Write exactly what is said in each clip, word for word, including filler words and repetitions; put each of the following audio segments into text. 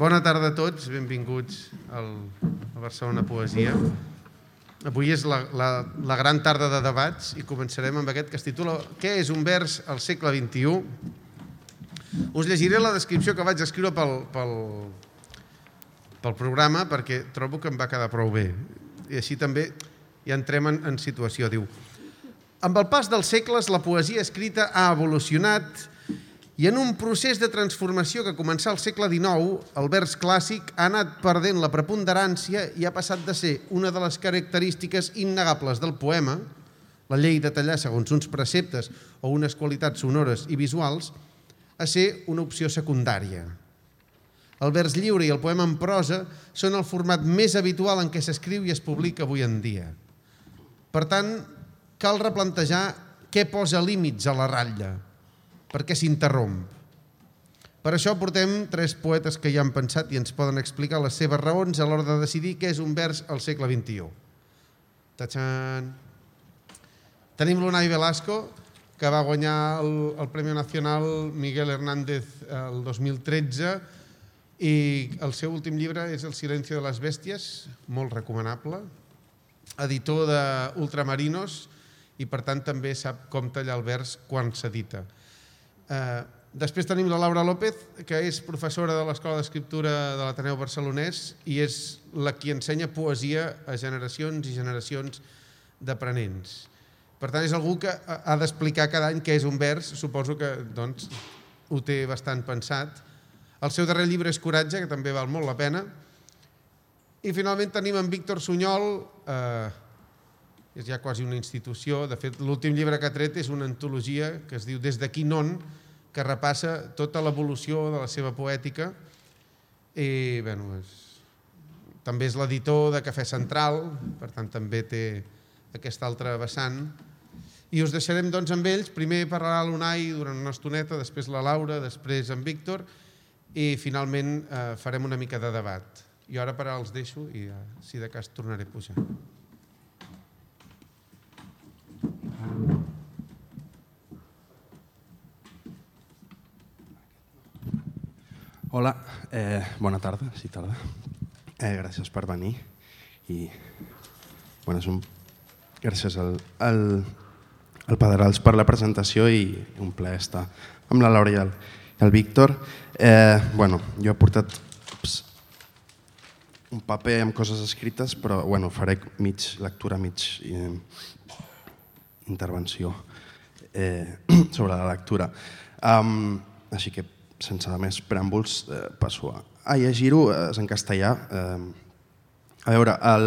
Bona tarda a tots, benvinguts al, a Barcelona Poesia. Avui és la, la, la gran tarda de debats i començarem amb aquest que es titula Què és un vers al segle vint-i-u? Us llegiré la descripció que vaig escriure pel, pel, pel programa perquè trobo que em va quedar prou bé. I així també ja entrem en, en situació. Diu, amb el pas dels segles la poesia escrita ha evolucionat i en un procés de transformació que començà al segle dinou, el vers clàssic ha anat perdent la preponderància i ha passat de ser una de les característiques innegables del poema, la llei de tallar segons uns preceptes o unes qualitats sonores i visuals, a ser una opció secundària. El vers lliure i el poema en prosa són el format més habitual en què s'escriu i es publica avui en dia. Per tant, cal replantejar què posa límits a la ratlla, per què s'interromp. Per això portem tres poetes que ja han pensat i ens poden explicar les seves raons a l'hora de decidir què és un vers al segle vint-i-u. Tachan! Tenim l'Unai Velasco, que va guanyar el, el Premi Nacional Miguel Hernández el dos mil tretze i el seu últim llibre és El silencio de les bèsties, molt recomanable, editor d'Ultramarinos i per tant també sap com tallar el vers quan s'edita. Uh, després tenim la Laura López, que és professora de l'Escola d'Escriptura de l'Ateneu Barcelonès i és la qui ensenya poesia a generacions i generacions d'aprenents. Per tant, és algú que ha d'explicar cada any què és un vers, suposo que doncs, ho té bastant pensat. El seu darrer llibre és Coratge, que també val molt la pena. I finalment tenim en Víctor Sunyol, eh, és ja quasi una institució. De fet, l'últim llibre que ha tret és una antologia que es diu Des d'aquí non, que repassa tota l'evolució de la seva poètica. I, bueno, és... també és l'editor de Cafè Central, per tant també té aquesta altra vessant. I us deixarem doncs amb ells. Primer parlarà l'Unai durant una estoneta, després la Laura, després en Víctor i finalment eh, farem una mica de debat. Jo ara per ara els deixo i eh, si de cas tornaré a pujar. Hola, eh, bona tarda, sí, tarda. Eh, gràcies per venir i bueno, és un... gràcies al, al, al Pedrals per la presentació i un plaer estar amb la Laura i el, el Víctor. Eh, bueno, jo he portat ups, un paper amb coses escrites, però bueno, faré mig lectura, mig eh, intervenció eh, sobre la lectura. Um, així que sense més preàmbuls, eh, passo a, a llegir-ho, és en castellà. Eh, a veure, el,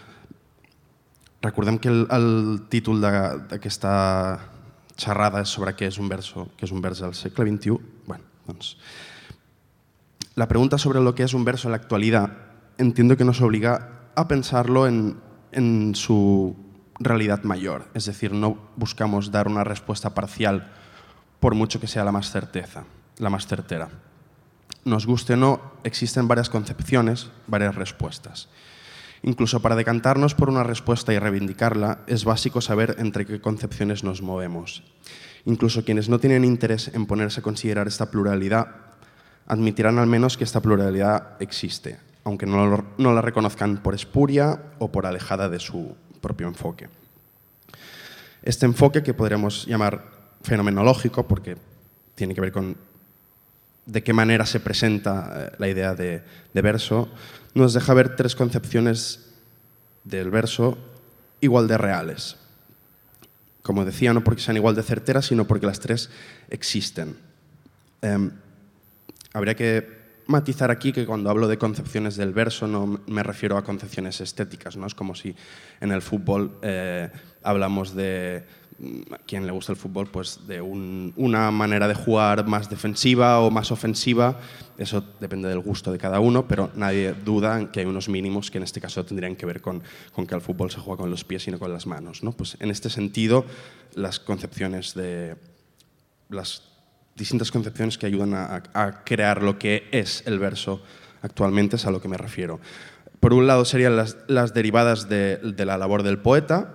recordem que el, el títol d'aquesta xerrada és sobre què és un verso, què és un vers del segle vint-i-u. Bueno, doncs, la pregunta sobre lo que es un verso en la actualidad entiendo que nos obliga a pensarlo en, en su realidad mayor. Es decir, no buscamos dar una respuesta parcial por mucho que sea la más certeza. la más certera. Nos guste o no, existen varias concepciones, varias respuestas. Incluso para decantarnos por una respuesta y reivindicarla, es básico saber entre qué concepciones nos movemos. Incluso quienes no tienen interés en ponerse a considerar esta pluralidad, admitirán al menos que esta pluralidad existe, aunque no, lo, no la reconozcan por espuria o por alejada de su propio enfoque. Este enfoque, que podríamos llamar fenomenológico, porque tiene que ver con de qué manera se presenta la idea de, de verso, nos deja ver tres concepciones del verso igual de reales. Como decía, no porque sean igual de certeras, sino porque las tres existen. Eh, habría que matizar aquí que cuando hablo de concepciones del verso no me refiero a concepciones estéticas, ¿no? Es como si en el fútbol eh, hablamos de... a quien le gusta el fútbol, pues de un, una manera de jugar más defensiva o más ofensiva, eso depende del gusto de cada uno, pero nadie duda en que hay unos mínimos que en este caso tendrían que ver con, con que el fútbol se juega con los pies y no con las manos, ¿no? Pues en este sentido, las concepciones de las distintas concepciones que ayudan a, a crear lo que es el verso actualmente es a lo que me refiero. Por un lado serían las, las derivadas de, de la labor del poeta.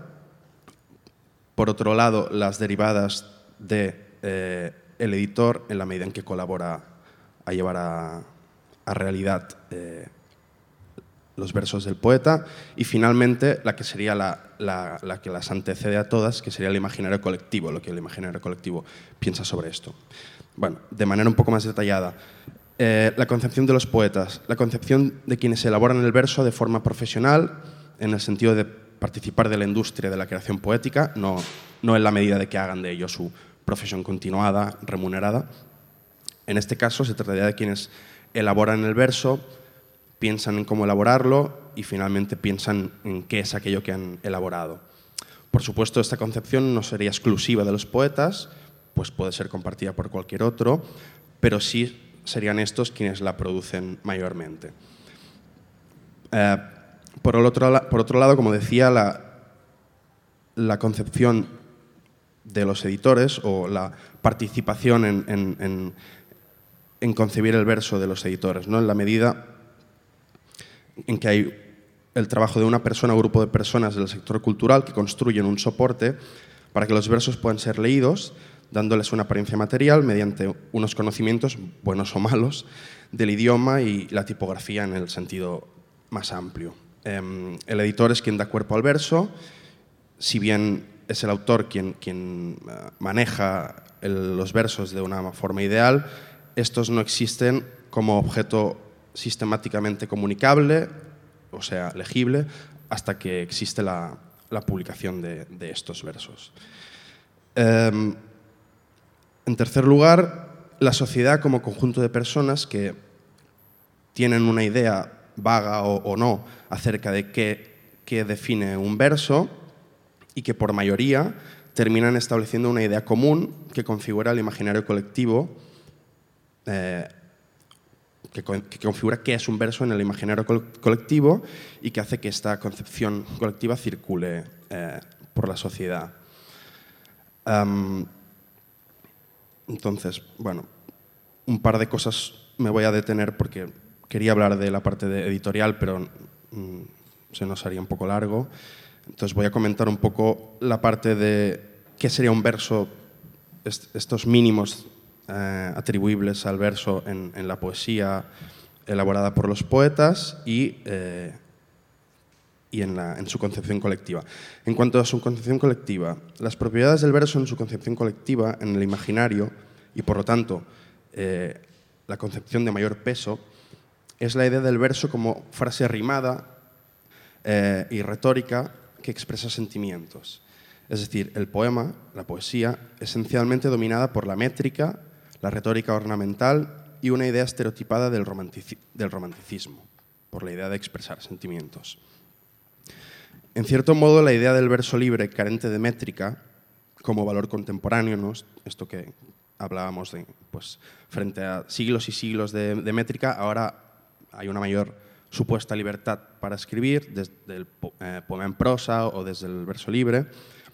Por otro lado, las derivadas del de, eh, editor en la medida en que colabora a llevar a, a realidad eh, los versos del poeta, y finalmente la que sería la, la, la que las antecede a todas, que sería el imaginario colectivo, lo que el imaginario colectivo piensa sobre esto. Bueno, de manera un poco más detallada, eh, la concepción de los poetas, la concepción de quienes elaboran el verso de forma profesional, en el sentido de participar de la industria de la creación poética, no, no en la medida de que hagan de ello su profesión continuada, remunerada. En este caso se trataría de quienes elaboran el verso, piensan en cómo elaborarlo y finalmente piensan en qué es aquello que han elaborado. Por supuesto, esta concepción no sería exclusiva de los poetas, pues puede ser compartida por cualquier otro, pero sí serían estos quienes la producen mayormente. Eh, por, el otro, por otro lado, como decía, la, la concepción de los editores o la participación en, en, en, en concebir el verso de los editores, ¿no? En la medida en que hay el trabajo de una persona o grupo de personas del sector cultural que construyen un soporte para que los versos puedan ser leídos, dándoles una apariencia material mediante unos conocimientos, buenos o malos, del idioma y la tipografía en el sentido más amplio. Eh, el editor es quien da cuerpo al verso, si bien es el autor quien, quien uh, maneja el, los versos de una forma ideal, estos no existen como objeto sistemáticamente comunicable, o sea, legible, hasta que existe la, la publicación de, de estos versos. Eh, en tercer lugar, la sociedad como conjunto de personas que tienen una idea vaga o, o no acerca de qué, qué define un verso y que por mayoría terminan estableciendo una idea común que configura el imaginario colectivo, eh, que, que configura qué es un verso en el imaginario col colectivo y que hace que esta concepción colectiva circule eh, por la sociedad. Um, entonces, bueno, un par de cosas me voy a detener porque quería hablar de la parte de editorial, pero mm, se nos haría un poco largo. Entonces voy a comentar un poco la parte de qué sería un verso, est estos mínimos eh, atribuibles al verso en, en la poesía elaborada por los poetas y, eh, y en, la, en su concepción colectiva. En cuanto a su concepción colectiva, las propiedades del verso en su concepción colectiva, en el imaginario, y por lo tanto eh, la concepción de mayor peso, es la idea del verso como frase rimada eh, y retórica que expresa sentimientos. Es decir, el poema, la poesía, esencialmente dominada por la métrica, la retórica ornamental y una idea estereotipada del, romantici del romanticismo, por la idea de expresar sentimientos. En cierto modo, la idea del verso libre, carente de métrica, como valor contemporáneo, ¿no? Esto que hablábamos de, pues, frente a siglos y siglos de, de métrica, ahora hay una mayor supuesta libertad para escribir, desde el eh, poema en prosa o desde el verso libre.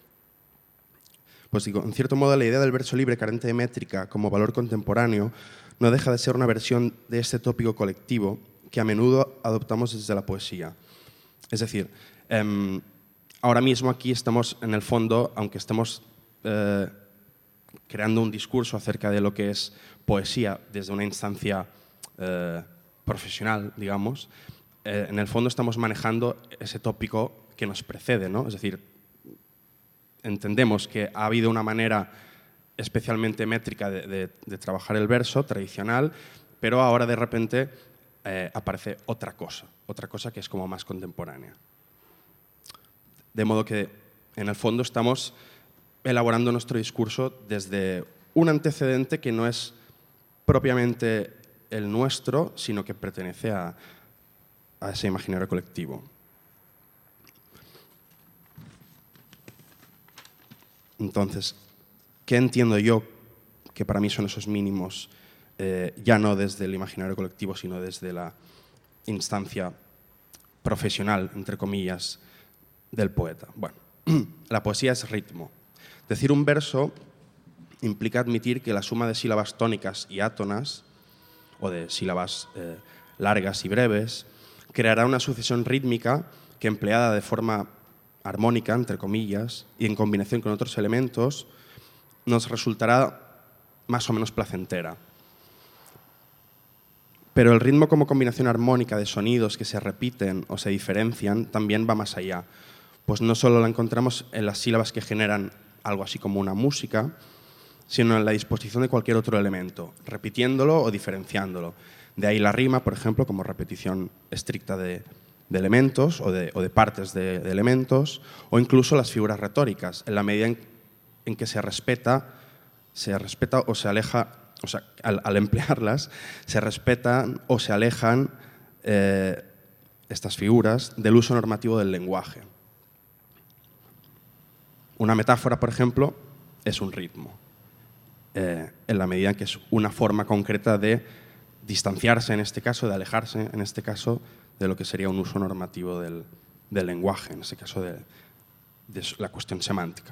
Pues digo, en cierto modo la idea del verso libre carente de métrica como valor contemporáneo no deja de ser una versión de este tópico colectivo que a menudo adoptamos desde la poesía. Es decir, eh, ahora mismo aquí estamos en el fondo, aunque estemos eh, creando un discurso acerca de lo que es poesía desde una instancia eh, profesional, digamos, eh, en el fondo estamos manejando ese tópico que nos precede, ¿no? Es decir, entendemos que ha habido una manera especialmente métrica de, de, de trabajar el verso, tradicional, pero ahora de repente eh, aparece otra cosa, otra cosa que es como más contemporánea. De modo que, en el fondo, estamos elaborando nuestro discurso desde un antecedente que no es propiamente el nuestro, sino que pertenece a, a ese imaginario colectivo. Entonces, ¿qué entiendo yo que para mí son esos mínimos, eh, ya no desde el imaginario colectivo, sino desde la instancia profesional, entre comillas, del poeta? Bueno, la poesía es ritmo. Decir un verso implica admitir que la suma de sílabas tónicas y átonas, o de sílabas eh, largas y breves, creará una sucesión rítmica que, empleada de forma armónica, entre comillas, y en combinación con otros elementos, nos resultará más o menos placentera. Pero el ritmo como combinación armónica de sonidos que se repiten o se diferencian también va más allá, pues no solo la encontramos en las sílabas que generan algo así como una música, sino en la disposición de cualquier otro elemento, repitiéndolo o diferenciándolo. De ahí la rima, por ejemplo, como repetición estricta de, de elementos o de, o de partes de, de elementos, o incluso las figuras retóricas, en la medida en, en que se respeta, se respeta o se aleja, o sea, al, al emplearlas, se respetan o se alejan eh, estas figuras del uso normativo del lenguaje. Una metáfora, por ejemplo, es un ritmo, eh, en la medida en que es una forma concreta de distanciarse, en este caso, de alejarse, en este caso, de lo que sería un uso normativo del, del lenguaje, en este caso de, de la cuestión semántica.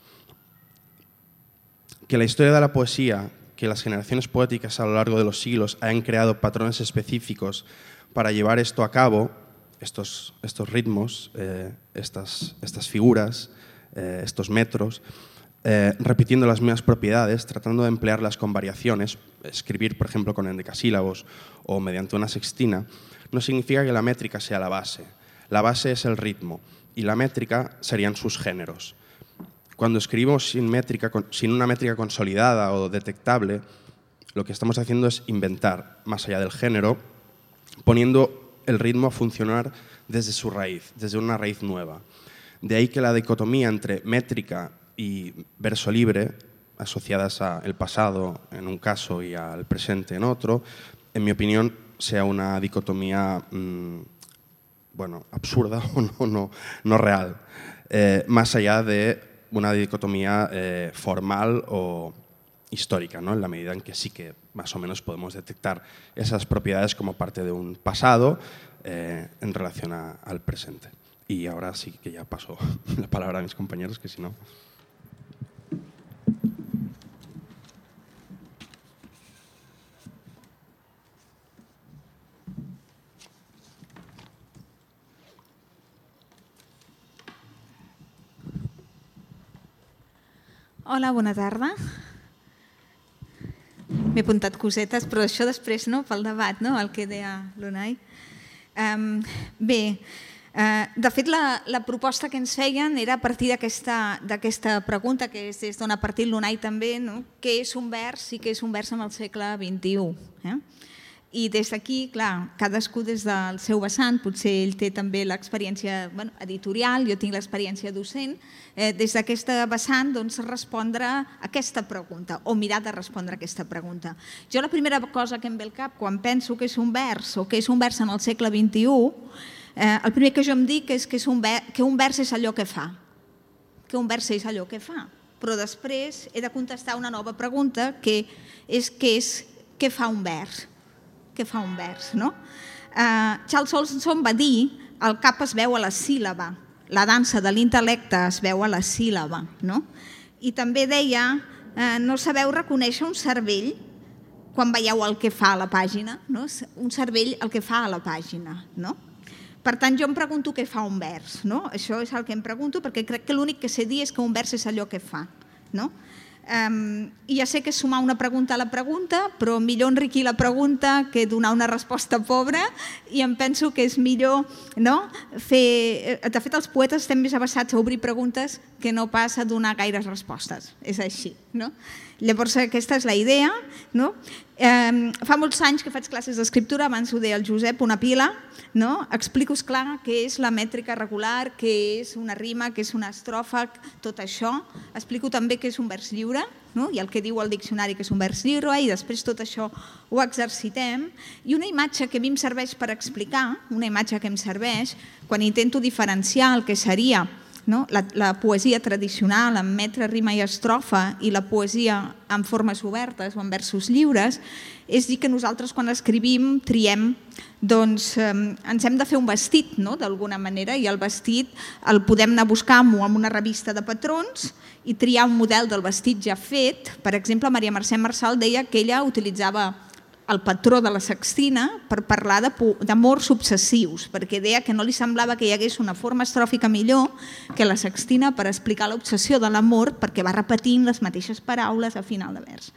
Que la historia de la poesía, que las generaciones poéticas a lo largo de los siglos hayan creado patrones específicos para llevar esto a cabo, estos, estos ritmos, eh, estas, estas figuras, eh, estos metros, eh, repitiendo las mismas propiedades, tratando de emplearlas con variaciones, escribir, por ejemplo, con endecasílabos o mediante una sextina, no significa que la métrica sea la base. La base es el ritmo y la métrica serían sus géneros. Cuando escribimos sin, métrica, sin una métrica consolidada o detectable, lo que estamos haciendo es inventar, más allá del género, poniendo el ritmo a funcionar desde su raíz, desde una raíz nueva. De ahí que la dicotomía entre métrica y verso libre, asociadas al pasado en un caso y al presente en otro, en mi opinión, sea una dicotomía mmm, bueno, absurda o no, no, no real, eh, más allá de una dicotomía eh, formal o histórica, ¿no? En la medida en que sí que más o menos podemos detectar esas propiedades como parte de un pasado eh, en relación a, al presente. Y ahora sí que ya paso la palabra a mis compañeros, que si no... Hola, bona tarda. M'he apuntat cosetes, però això després no, pel debat, no? El que deia l'Unai. Um, bé, uh, de fet la, la proposta que ens feien era a partir d'aquesta pregunta que és d'on ha partit l'Unai també, no? Què és un vers i què és un vers en el segle vint-i-u. Eh? I des d'aquí, clar, cadascú des del seu vessant, potser ell té també l'experiència bueno, editorial, jo tinc l'experiència docent, eh, des d'aquesta vessant doncs, respondre a aquesta pregunta o mirar de respondre a aquesta pregunta. Jo la primera cosa que em ve al cap quan penso que és un vers o que és un vers en el segle vint-i-u, eh, el primer que jo em dic és que, és un vers, que un vers és allò que fa, que un vers és allò que fa, però després he de contestar una nova pregunta que és què és què fa un vers. Què fa un vers, no? Uh, Charles Olson va dir el cap es veu a la síl·laba, la dansa de l'intel·lecte es veu a la síl·laba, no? I també deia uh, no sabeu reconèixer un cervell quan veieu el que fa a la pàgina, no? Un cervell el que fa a la pàgina, no? Per tant, jo em pregunto què fa un vers, no? Això és el que em pregunto perquè crec que l'únic que sé dir és que un vers és allò que fa, no? Um, I ja sé que és sumar una pregunta a la pregunta, però millor enriquir la pregunta que donar una resposta pobra i em penso que és millor no? fer... De fet, els poetes estem més avesats a obrir preguntes que no pas a donar gaires respostes. És així, no? Llavors, aquesta és la idea, no? Eh, fa molts anys que faig classes d'escriptura, abans ho deia el Josep, una pila, no? Explico, esclar, què és la mètrica regular, què és una rima, què és una estrofa, tot això. Explico també què és un vers lliure, no? I el que diu el diccionari que és un vers lliure, i després tot això ho exercitem. I una imatge que a mi em serveix per explicar, una imatge que em serveix, quan intento diferenciar el que seria no? la, la poesia tradicional amb metre, rima i estrofa i la poesia en formes obertes o en versos lliures, és dir que nosaltres quan escrivim triem, doncs eh, ens hem de fer un vestit no? d'alguna manera i el vestit el podem anar a buscar en una revista de patrons i triar un model del vestit ja fet. Per exemple, Maria Mercè Marçal deia que ella utilitzava el patró de la sextina per parlar d'amors obsessius, perquè deia que no li semblava que hi hagués una forma estròfica millor que la sextina per explicar l'obsessió de l'amor perquè va repetint les mateixes paraules al final de vers.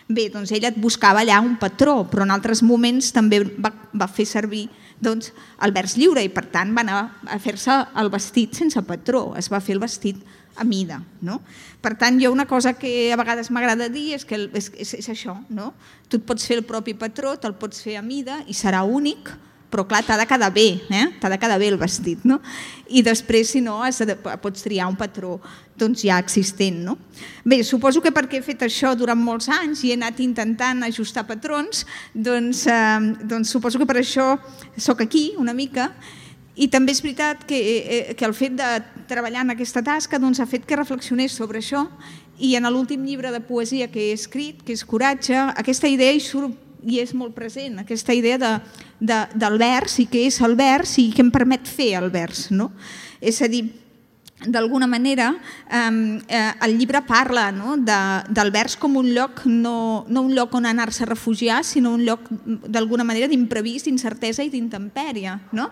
Bé, doncs ella et buscava allà un patró, però en altres moments també va, va fer servir doncs, el vers lliure i per tant va anar a fer-se el vestit sense patró, es va fer el vestit a mida. No? Per tant, jo una cosa que a vegades m'agrada dir és que és, és, és això, no? Tu et pots fer el propi patró, te'l pots fer a mida i serà únic, però clar, t'ha de quedar bé, eh? t'ha de quedar bé el vestit. No? I després, si no, has de, pots triar un patró doncs, ja existent. No? Bé, suposo que perquè he fet això durant molts anys i he anat intentant ajustar patrons, doncs, eh, doncs suposo que per això sóc aquí una mica. I també és veritat que, eh, que el fet de treballar en aquesta tasca doncs, ha fet que reflexionés sobre això i en l'últim llibre de poesia que he escrit, que és Coratge, aquesta idea hi surt i és molt present, aquesta idea de, de, del vers i què és el vers i què em permet fer el vers. No? És a dir, d'alguna manera, eh, el llibre parla no? de, del vers com un lloc, no, no un lloc on anar-se a refugiar, sinó un lloc d'alguna manera d'imprevist, d'incertesa i d'intempèrie. No?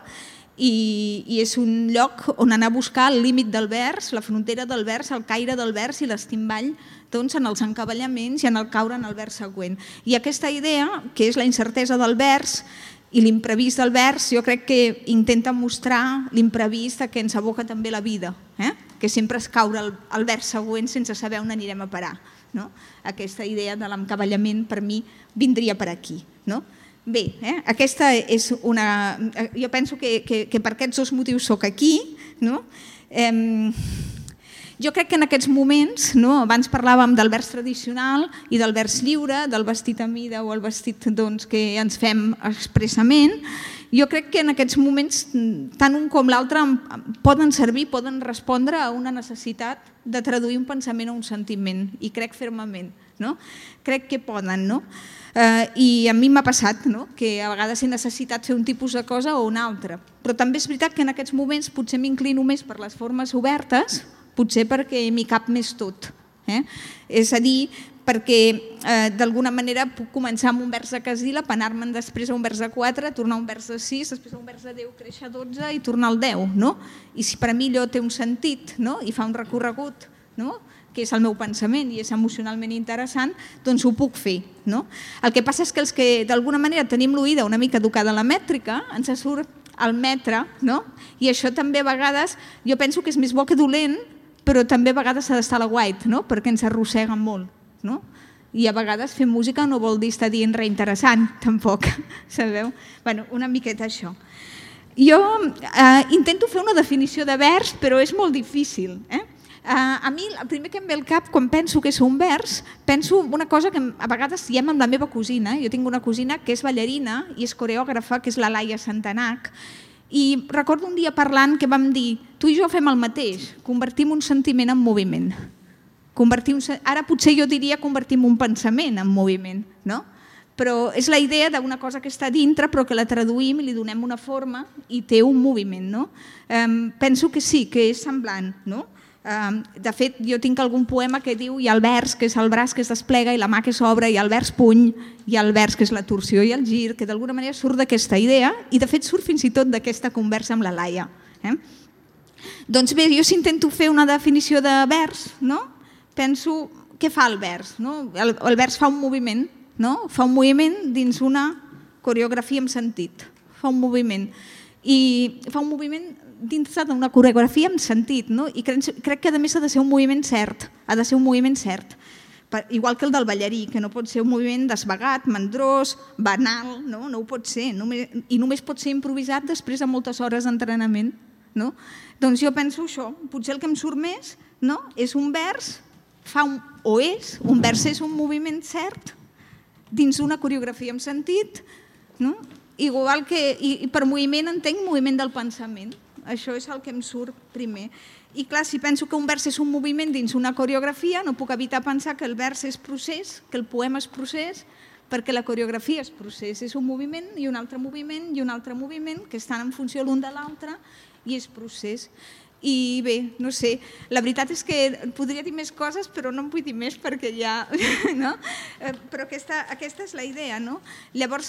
I, i és un lloc on anar a buscar el límit del vers, la frontera del vers, el caire del vers i l'estimball doncs, en els encavallaments i en el caure en el vers següent. I aquesta idea, que és la incertesa del vers i l'imprevist del vers, jo crec que intenta mostrar l'imprevist que ens aboca també la vida, eh? que sempre és caure el, el vers següent sense saber on anirem a parar. No? Aquesta idea de l'encavallament per mi vindria per aquí. No? Bé, eh? aquesta és una... Jo penso que, que, que per aquests dos motius soc aquí. No? Eh, jo crec que en aquests moments, no? Abans parlàvem del vers tradicional i del vers lliure, del vestit a mida o el vestit doncs, que ens fem expressament. Jo crec que en aquests moments, tant un com l'altre, poden servir, poden respondre a una necessitat de traduir un pensament o un sentiment, i crec fermament. No? Crec que poden, no? Eh, I a mi m'ha passat no? que a vegades he necessitat fer un tipus de cosa o una altra. Però també és veritat que en aquests moments potser m'inclino més per les formes obertes, potser perquè m'hi cap més tot. Eh? És a dir, perquè eh, d'alguna manera puc començar amb un vers de Casil, apenar-me'n després a un vers de quatre, tornar a un vers de sis, després a un vers de deu, créixer a dotze i tornar al deu. No? I si per a mi allò té un sentit no? i fa un recorregut, no? que és el meu pensament i és emocionalment interessant, doncs ho puc fer. No? El que passa és que els que d'alguna manera tenim l'oïda una mica educada a la mètrica, ens surt el metre, no? I això també a vegades, jo penso que és més bo que dolent, però també a vegades s'ha d'estar a la guait, no? perquè ens arrossega molt. No? I a vegades fer música no vol dir estar dient res interessant, tampoc, sabeu? Bueno, una miqueta això. Jo eh, intento fer una definició de vers, però és molt difícil. Eh? Uh, a mi el primer que em ve al cap quan penso que és un vers, penso una cosa que a vegades diem amb la meva cosina. Jo tinc una cosina que és ballarina i és coreògrafa, que és la Laia Santanac, i recordo un dia parlant que vam dir tu i jo fem el mateix, convertim un sentiment en moviment. Convertim, ara potser jo diria convertim un pensament en moviment, no? Però és la idea d'una cosa que està dintre però que la traduïm i li donem una forma i té un moviment. No? Um, penso que sí, que és semblant, no? De fet, jo tinc algun poema que diu hi ha el vers, que és el braç que es desplega i la mà que s'obre, hi ha el vers puny, hi ha el vers que és la torsió i el gir, que d'alguna manera surt d'aquesta idea i de fet surt fins i tot d'aquesta conversa amb la Laia. Eh? Doncs bé, jo si intento fer una definició de vers, no? Penso què fa el vers? No? El, el vers fa un moviment, no? Fa un moviment dins una coreografia amb sentit, fa un moviment. I fa un moviment dins d'una coreografia amb sentit, no? I crec, crec que a més ha de ser un moviment cert, ha de ser un moviment cert, igual que el del ballarí, que no pot ser un moviment desvagat, mandrós, banal, no, no ho pot ser, només, i només pot ser improvisat després de moltes hores d'entrenament. No? Doncs jo penso això, potser el que em surt més no? és un vers, fa un, o és, un vers és un moviment cert dins d'una coreografia amb sentit, no? Igual que, i, i per moviment entenc moviment del pensament. Això és el que em surt primer. I clar, si penso que un vers és un moviment dins una coreografia, no puc evitar pensar que el vers és procés, que el poema és procés, perquè la coreografia és procés. És un moviment i un altre moviment i un altre moviment que estan en funció l'un de l'altre i és procés. I bé, no sé, la veritat és que podria dir més coses, però no en vull dir més perquè ja... No? Però aquesta, aquesta és la idea, no? Llavors,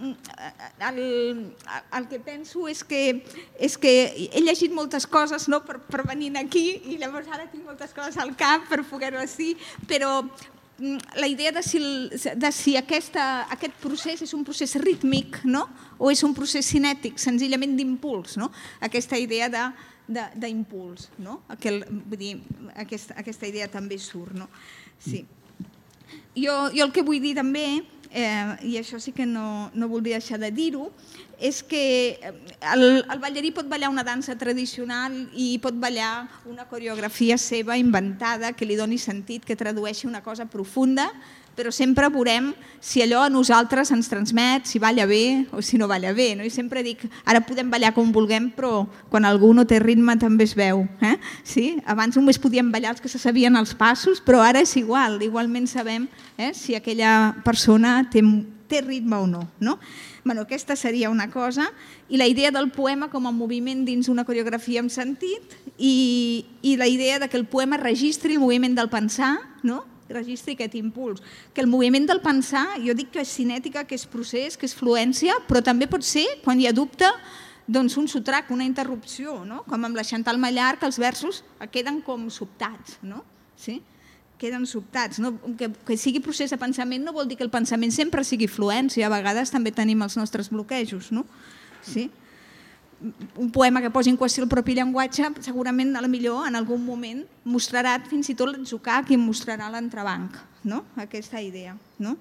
el, el que penso és que, és que he llegit moltes coses no? per, per venir aquí i llavors ara tinc moltes coses al cap per poder-ho dir, però la idea de si, de si aquesta, aquest procés és un procés rítmic, no? O és un procés cinètic, senzillament d'impuls, no? Aquesta idea de d'impuls, no? Aquel, vull dir, aquesta, aquesta idea també surt, no? Sí. Jo, jo el que vull dir també, eh, i això sí que no, no voldria deixar de dir-ho, és que el, el ballarí pot ballar una dansa tradicional i pot ballar una coreografia seva inventada que li doni sentit, que tradueixi una cosa profunda, però sempre veurem si allò a nosaltres ens transmet, si balla bé o si no balla bé. No? I sempre dic, ara podem ballar com vulguem, però quan algú no té ritme també es veu. Eh? Sí? Abans només podíem ballar els que se sabien els passos, però ara és igual, igualment sabem eh, si aquella persona té, té ritme o no. no? Bueno, aquesta seria una cosa, i la idea del poema com a moviment dins una coreografia amb sentit, i, i la idea de que el poema registri el moviment del pensar, no? registri aquest impuls. Que el moviment del pensar, jo dic que és cinètica, que és procés, que és fluència, però també pot ser, quan hi ha dubte, doncs un sotrac, una interrupció, no? Com amb la Chantal Mallard, que els versos queden com sobtats, no? Sí? Queden sobtats. No? Que, que sigui procés de pensament no vol dir que el pensament sempre sigui fluència, a vegades també tenim els nostres bloquejos, no? Sí? Un poema que posi en qüestió el propi llenguatge segurament a la millor en algun moment mostrarà fins i tot l'atzucac i mostrarà l'entrebanc, no? Aquesta idea. No?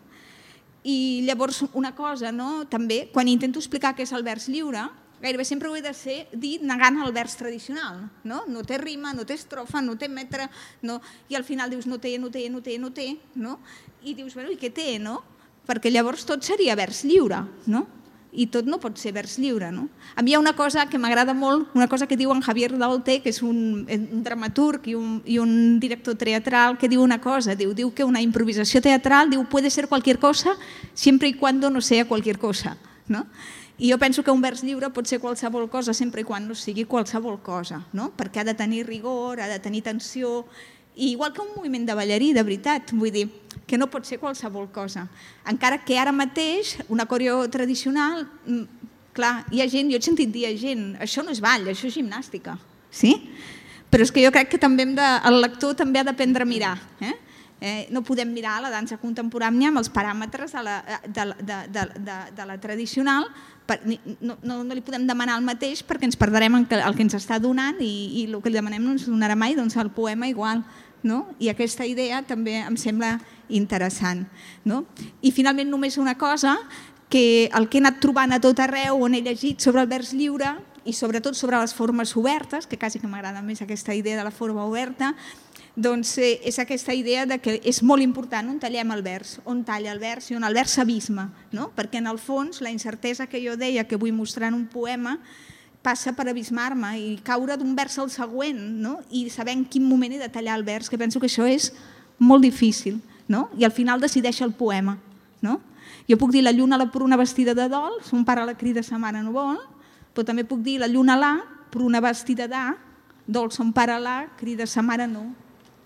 I llavors una cosa, no? També, quan intento explicar què és el vers lliure, gairebé sempre ho he de ser dit negant el vers tradicional. No, no té rima, no té estrofa, no té metre, no? I al final dius no té, no té, no té, no té, no? I dius, bueno, i què té, no? Perquè llavors tot seria vers lliure, no? I tot no pot ser vers lliure. No? A mi hi ha una cosa que m'agrada molt, una cosa que diu en Javier Daolte, que és un, un dramaturg i un, i un director teatral, que diu una cosa, diu, diu que una improvisació teatral diu, puede ser cualquier cosa siempre y cuando no sea cualquier cosa. No? I jo penso que un vers lliure pot ser qualsevol cosa sempre i quan no sigui qualsevol cosa, no? Perquè ha de tenir rigor, ha de tenir tensió, i igual que un moviment de ballarí, de veritat, vull dir, que no pot ser qualsevol cosa. Encara que ara mateix, una coreo tradicional, clar, hi ha gent, jo he sentit dir a gent, això no és ball, això és gimnàstica, sí? Però és que jo crec que també hem de, el lector també ha d'aprendre a mirar, eh? Eh, no podem mirar la dansa contemporània amb els paràmetres de la, de, de, de, de, de la tradicional, per, no, no, no li podem demanar el mateix perquè ens perdrem el que, el que ens està donant i, i el que li demanem no ens donarà mai, doncs el poema igual. No? I aquesta idea també em sembla interessant. No? I finalment només una cosa, que el que he anat trobant a tot arreu on he llegit sobre el vers lliure i sobretot sobre les formes obertes, que quasi que m'agrada més aquesta idea de la forma oberta, doncs és aquesta idea de que és molt important on tallem el vers, on talla el vers i on el vers s'abisma, no? Perquè en el fons la incertesa que jo deia que vull mostrar en un poema passa per abismar-me i caure d'un vers al següent, no? I saber en quin moment he de tallar el vers, que penso que això és molt difícil, no? I al final decideix el poema. No? Jo puc dir la lluna la pruna vestida de dol, son pare la crida sa mare no vol, però també puc dir la lluna la pruna vestida de dol, son pare la crida sa mare no.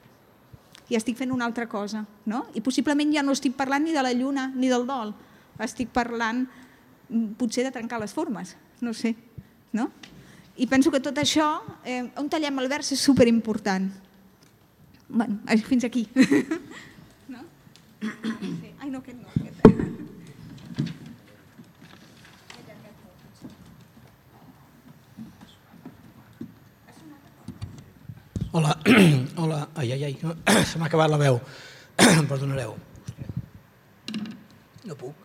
I estic fent una altra cosa. No? I possiblement ja no estic parlant ni de la lluna ni del dol, estic parlant potser de trencar les formes, no sé. No? I penso que tot això, eh, on tallem el vers és superimportant. Bueno, fins aquí. No? Sí. Ai, no, aquest no. Aquest. Hola, hola, ai, ai, ai, se m'ha acabat la veu, em perdonareu. No puc.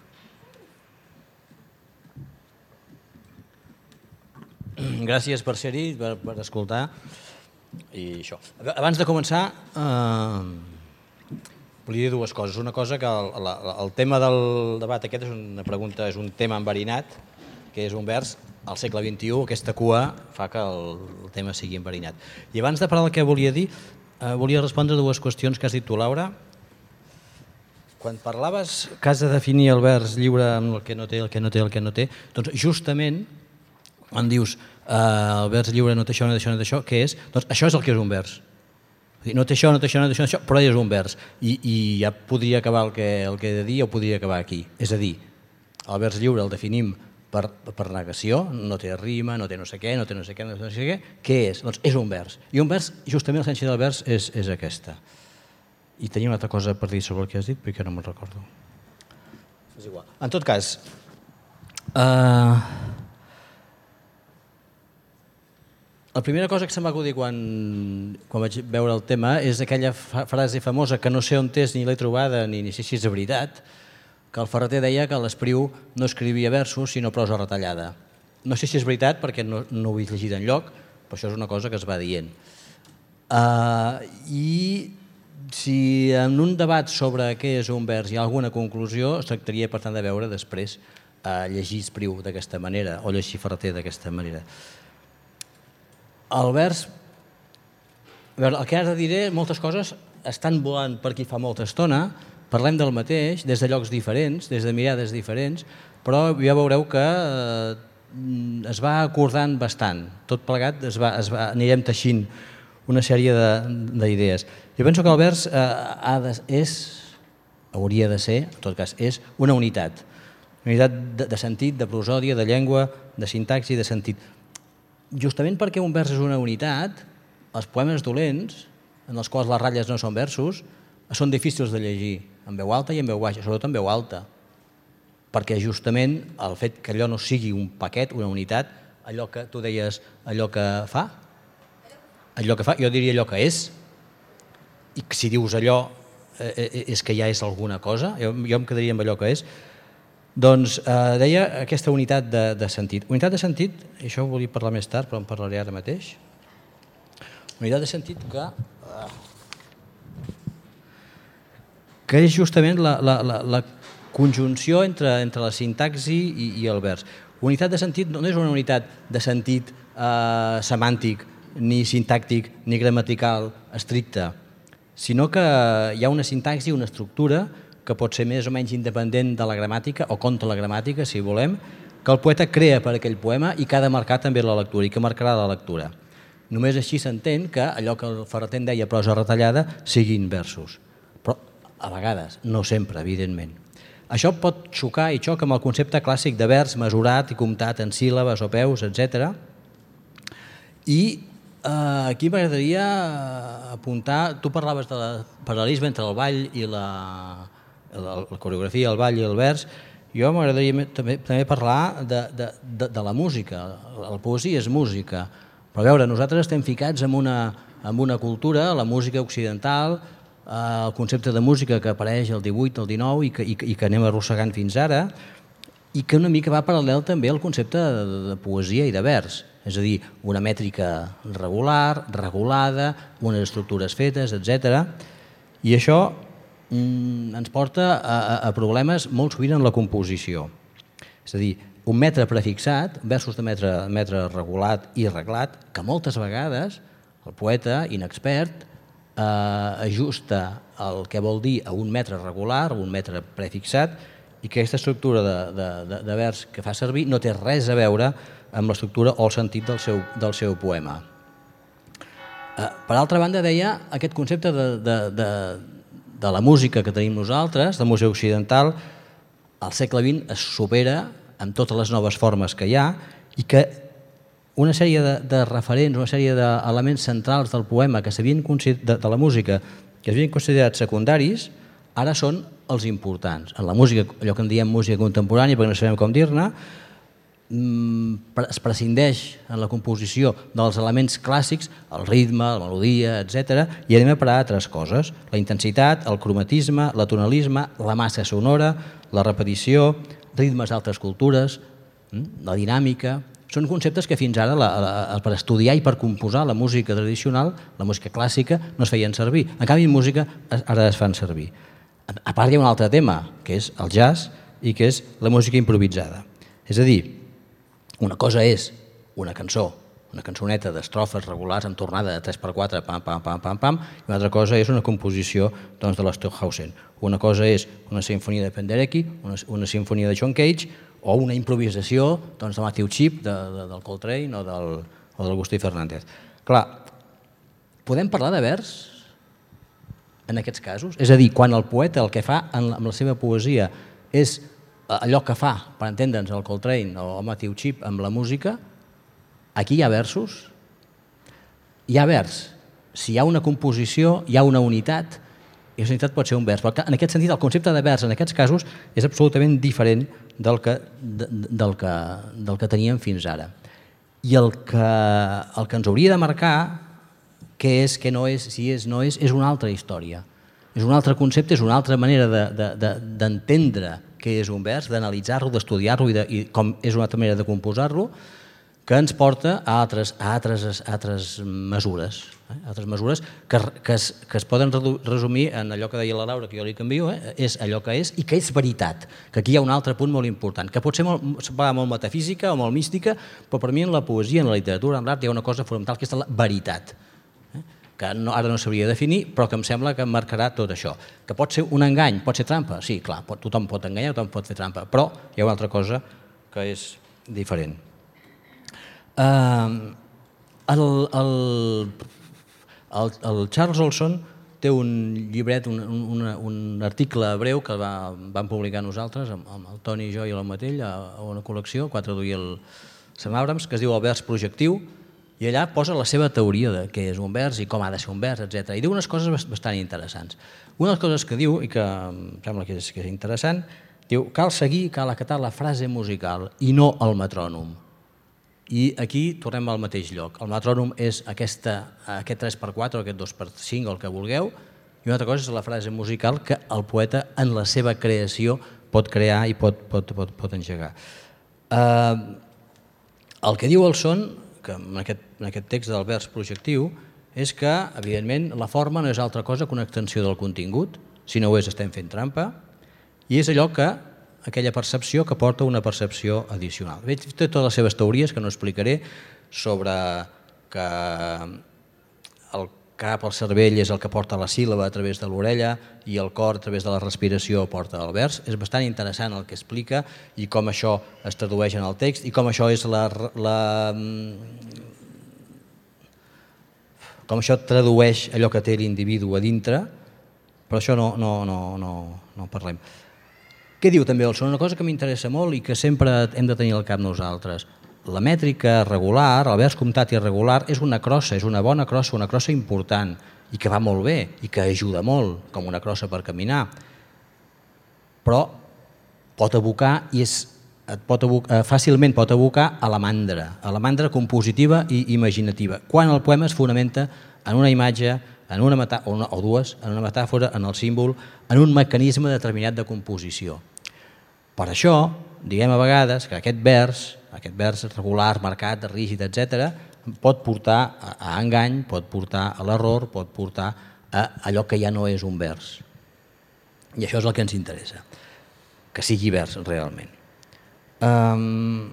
Gràcies per ser-hi, per, per escoltar i això. Abans de començar, eh, volia dir dues coses. Una cosa que el, el, el tema del debat aquest és una pregunta, és un tema enverinat, que és un vers al segle vint-i-u, aquesta cua fa que el, el tema sigui enverinat. I abans de parlar del que volia dir, eh, volia respondre dues qüestions que has dit tu, Laura. Quan parlaves que has de definir el vers lliure amb el que no té, el que no té, el que no té, doncs justament quan dius eh, el vers lliure no té això, no té això, no té això, què és? Doncs això és el que és un vers. No té això, no té això, no té això, no té això, però és un vers. I, i ja podria acabar el que, el que he de dir o podria acabar aquí. És a dir, el vers lliure el definim per, per negació, no té rima, no té no sé què, no té no sé què, no té no sé què. Què és? Doncs és un vers. I un vers, justament l'essència del vers és, és aquesta. I tenia una altra cosa per dir sobre el que has dit, perquè no me'n recordo. És igual. En tot cas, eh, la primera cosa que se'm va acudir quan, quan vaig veure el tema és aquella frase famosa que no sé on és ni l'he trobada ni, ni sé si és veritat, que el Ferreter deia que l'Espriu no escrivia versos sinó prosa retallada. No sé si és veritat perquè no, no ho he llegit enlloc, però això és una cosa que es va dient. Uh, I si en un debat sobre què és un vers hi ha alguna conclusió, es tractaria per tant de veure després uh, llegir Espriu d'aquesta manera o llegir Ferreter d'aquesta manera. El vers, el que ara diré, moltes coses estan volant per aquí fa molta estona, parlem del mateix, des de llocs diferents, des de mirades diferents, però ja veureu que eh, es va acordant bastant. Tot plegat es va, es va, anirem teixint una sèrie d'idees. Jo penso que el vers eh, ha de, és, hauria de ser, en tot cas, és una unitat. Una unitat de, de sentit, de prosòdia, de llengua, de sintaxi, de sentit. Justament perquè un vers és una unitat, els poemes dolents, en els quals les ratlles no són versos, són difícils de llegir, en veu alta i en veu baixa, sobretot en veu alta. Perquè justament el fet que allò no sigui un paquet, una unitat, allò que tu deies, allò que fa, allò que fa, jo diria allò que és, i si dius allò eh, és que ja és alguna cosa, jo, jo em quedaria amb allò que és, doncs eh, deia aquesta unitat de, de sentit. Unitat de sentit, i això ho volia parlar més tard, però en parlaré ara mateix, unitat de sentit que, eh, que és justament la, la, la, la conjunció entre, entre la sintaxi i, i el vers. Unitat de sentit no és una unitat de sentit eh, semàntic, ni sintàctic, ni gramatical estricta, sinó que hi ha una sintaxi, una estructura que pot ser més o menys independent de la gramàtica o contra la gramàtica, si volem, que el poeta crea per aquell poema i que ha de marcar també la lectura i que marcarà la lectura. Només així s'entén que allò que el Ferreter deia prosa retallada siguin versos. Però a vegades, no sempre, evidentment. Això pot xocar i xoca amb el concepte clàssic de vers mesurat i comptat en síl·labes o peus, etcètera. I Uh, aquí m'agradaria apuntar, tu parlaves del paral·lelisme entre el ball i la, la, la coreografia, el ball i el vers, jo m'agradaria també, també parlar de, de, de, de la música. La poesia és música, però a veure, nosaltres estem ficats en una, en una cultura, la música occidental, uh, el concepte de música que apareix al divuit, al dinou i que, i, i que anem arrossegant fins ara, i que una mica va paral·lel també al concepte de, de poesia i de vers. És a dir, una mètrica regular, regulada, unes estructures fetes, etcètera. I això mm, ens porta a, a problemes molt sovint en la composició. És a dir, un metre prefixat, versos de metre, metre regulat i reglat, que moltes vegades el poeta, inexpert, eh, ajusta el que vol dir a un metre regular, un metre prefixat, i que aquesta estructura de, de, de, de vers que fa servir no té res a veure amb l'estructura o el sentit del seu, del seu poema. Eh, per altra banda, deia aquest concepte de, de, de, de la música que tenim nosaltres, de música occidental, al segle vint es supera amb totes les noves formes que hi ha i que una sèrie de, de referents, una sèrie d'elements centrals del poema que s'havien de, de la música que s'havien considerat secundaris, ara són els importants. En la música, allò que en diem música contemporània, perquè no sabem com dir-ne, es prescindeix en la composició dels elements clàssics, el ritme, la melodia, etcètera, i anem a parar a altres coses. La intensitat, el cromatisme, la tonalisme, la massa sonora, la repetició, ritmes d'altres cultures, la dinàmica. Són conceptes que fins ara, la, la, per estudiar i per composar la música tradicional, la música clàssica, no es feien servir. En canvi, en música ara es fan servir. A part hi ha un altre tema, que és el jazz i que és la música improvisada. És a dir, una cosa és una cançó, una cançoneta d'estrofes regulars amb tornada de tres per quatre, pam, pam, pam, pam, pam, i una altra cosa és una composició doncs, de l'Stockhausen. Una cosa és una sinfonia de Penderecki, una, una sinfonia de John Cage o una improvisació doncs, de Matthew Chip, de, de, del Coltrane o del, o del Agustí Fernández. Clar, podem parlar de vers en aquests casos? És a dir, quan el poeta el que fa en la, amb la seva poesia és allò que fa, per entendre'ns, el Coltrane o el Matthew Chip amb la música, aquí hi ha versos? Hi ha vers. Si hi ha una composició, hi ha una unitat i la sanitat pot ser un vers. Però en aquest sentit, el concepte de vers en aquests casos és absolutament diferent del que, del que, del que teníem fins ara. I el que, el que ens hauria de marcar què és, què no és, si és, no és, és una altra història. És un altre concepte, és una altra manera d'entendre de, de, de, què és un vers, d'analitzar-lo, d'estudiar-lo i, de, i com és una altra manera de composar-lo, que ens porta a altres, a altres, a altres mesures, eh? altres mesures que, que, es, que es poden resumir en allò que deia la Laura, que jo li canvio, eh? és allò que és i que és veritat, que aquí hi ha un altre punt molt important, que pot ser molt, molt metafísica o molt mística, però per mi en la poesia, en la literatura, en l'art, hi ha una cosa fonamental que és la veritat, eh? que no, ara no sabria definir, però que em sembla que marcarà tot això. Que pot ser un engany, pot ser trampa, sí, clar, pot, tothom pot enganyar, tothom pot fer trampa, però hi ha una altra cosa que és diferent. Uh, el, el, el, el Charles Olson té un llibret, un, un, un article breu que va, vam publicar nosaltres amb, amb el Toni, jo i el Matell a, a una col·lecció, quatre duia el Sam Abrams, que es diu El vers projectiu, i allà posa la seva teoria de què és un vers i com ha de ser un vers, etcètera. I diu unes coses bastant interessants. Una de les coses que diu, i que em sembla que és, que és interessant, diu, cal seguir, cal acatar la frase musical i no el metrònom. I aquí tornem al mateix lloc. El metrònom és aquesta, aquest tres per quatre o aquest dos per cinc, el que vulgueu, i una altra cosa és la frase musical que el poeta en la seva creació pot crear i pot, pot, pot, pot engegar. Eh, el que diu el Son, que en aquest, en aquest text del vers projectiu, és que, evidentment, la forma no és altra cosa que una extensió del contingut, si no ho és estem fent trampa, i és allò que aquella percepció que porta una percepció addicional. Veig totes les seves teories, que no explicaré, sobre que el cap, el cervell, és el que porta la síl·laba a través de l'orella i el cor a través de la respiració porta el vers. És bastant interessant el que explica i com això es tradueix en el text i com això és la... la com això tradueix allò que té l'individu a dintre, però això no, no, no, no, no parlem. Què diu també el Son? Una cosa que m'interessa molt i que sempre hem de tenir al cap nosaltres. La mètrica regular, el vers comptat irregular, és una crossa, és una bona crossa, una crossa important i que va molt bé i que ajuda molt, com una crossa per caminar. Però pot abocar i és, pot abocar, fàcilment pot abocar a la mandra, a la mandra compositiva i imaginativa, quan el poema es fonamenta en una imatge, en una metà- o, una, o dues, en una metàfora, en el símbol, en un mecanisme determinat de composició. Per això, diguem a vegades que aquest vers, aquest vers regular, marcat, rígid, etcètera, pot portar a engany, pot portar a l'error, pot portar a allò que ja no és un vers. I això és el que ens interessa, que sigui vers realment. Um...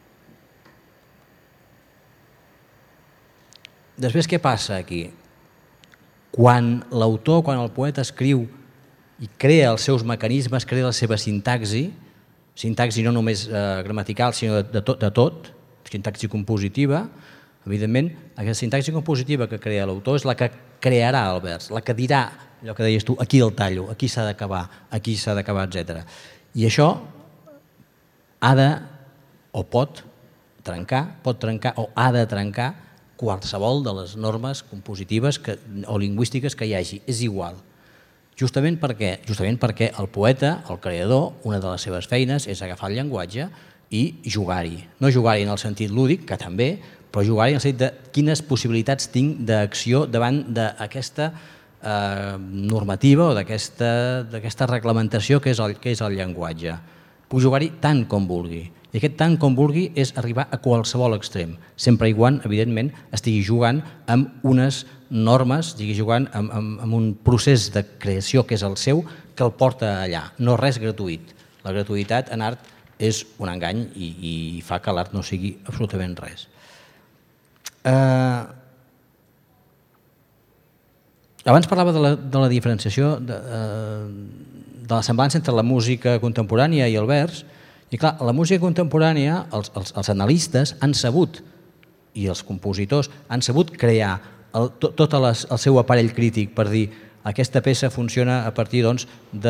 Després, què passa aquí? Quan l'autor, quan el poeta escriu i crea els seus mecanismes, crea la seva sintaxi, sintaxi no només eh, gramatical, sinó de, de, tot, de tot, sintaxi compositiva, evidentment, aquesta sintaxi compositiva que crea l'autor és la que crearà el vers, la que dirà allò que deies tu, aquí el tallo, aquí s'ha d'acabar, aquí s'ha d'acabar, etcètera. I això ha de, o pot trencar, pot trencar o ha de trencar qualsevol de les normes compositives que, o lingüístiques que hi hagi, és igual. Justament perquè, justament perquè el poeta, el creador, una de les seves feines és agafar el llenguatge i jugar-hi. No jugar-hi en el sentit lúdic, que també, però jugar-hi en el sentit de quines possibilitats tinc d'acció davant d'aquesta eh, normativa o d'aquesta reglamentació que és, el, que és el llenguatge. Puc jugar-hi tant com vulgui. I aquest tant com vulgui és arribar a qualsevol extrem, sempre i quan, evidentment, estigui jugant amb unes normes, estigui jugant amb, amb, amb un procés de creació que és el seu, que el porta allà. No res gratuït. La gratuïtat en art és un engany i, i fa que l'art no sigui absolutament res. Eh... Abans parlava de la, de la diferenciació, de, eh, de la semblança entre la música contemporània i el vers. I clar, la música contemporània, els, els, els analistes han sabut, i els compositors han sabut crear el, tot, tot les, el seu aparell crític per dir aquesta peça funciona a partir doncs, de,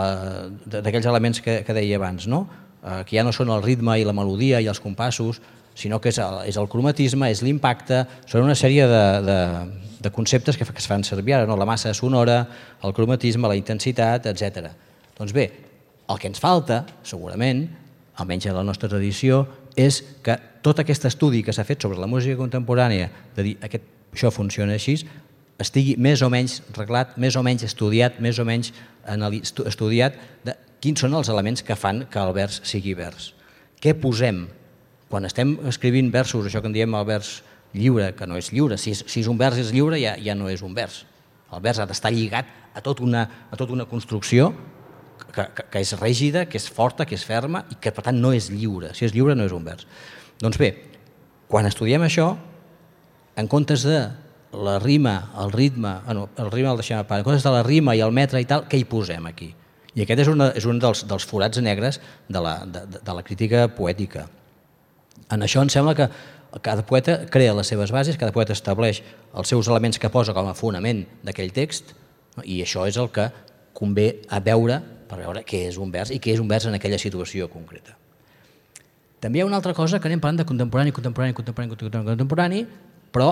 uh, d'aquells elements que, que deia abans, no? Uh, que ja no són el ritme i la melodia i els compassos, sinó que és el, és el cromatisme, és l'impacte, són una sèrie de, de, de conceptes que, que es fan servir ara, no? La massa sonora, el cromatisme, la intensitat, etcètera. Doncs bé, el que ens falta, segurament, almenys a la nostra tradició, és que tot aquest estudi que s'ha fet sobre la música contemporània, de dir aquest, això funciona així, estigui més o menys reglat, més o menys estudiat, més o menys estudiat de quins són els elements que fan que el vers sigui vers. Què posem? Quan estem escrivint versos, això que en diem el vers lliure, que no és lliure, si és, si és un vers és lliure ja, ja no és un vers. El vers ha d'estar lligat a tota una, a tota una construcció que, que, que és rígida, que és forta, que és ferma i que per tant no és lliure. Si és lliure no és un vers. Doncs bé, quan estudiem això, en comptes de la rima, el ritme, no, el ritme el deixem a part, en comptes de la rima i el metre i tal, què hi posem aquí? I aquest és, una, és un dels, dels forats negres de la, de, de la crítica poètica. En això em sembla que cada poeta crea les seves bases, cada poeta estableix els seus elements que posa com a fonament d'aquell text, no? I això és el que convé a veure per veure què és un vers i què és un vers en aquella situació concreta. També hi ha una altra cosa que anem parlant de contemporani, contemporani, contemporani, contemporani, contemporani però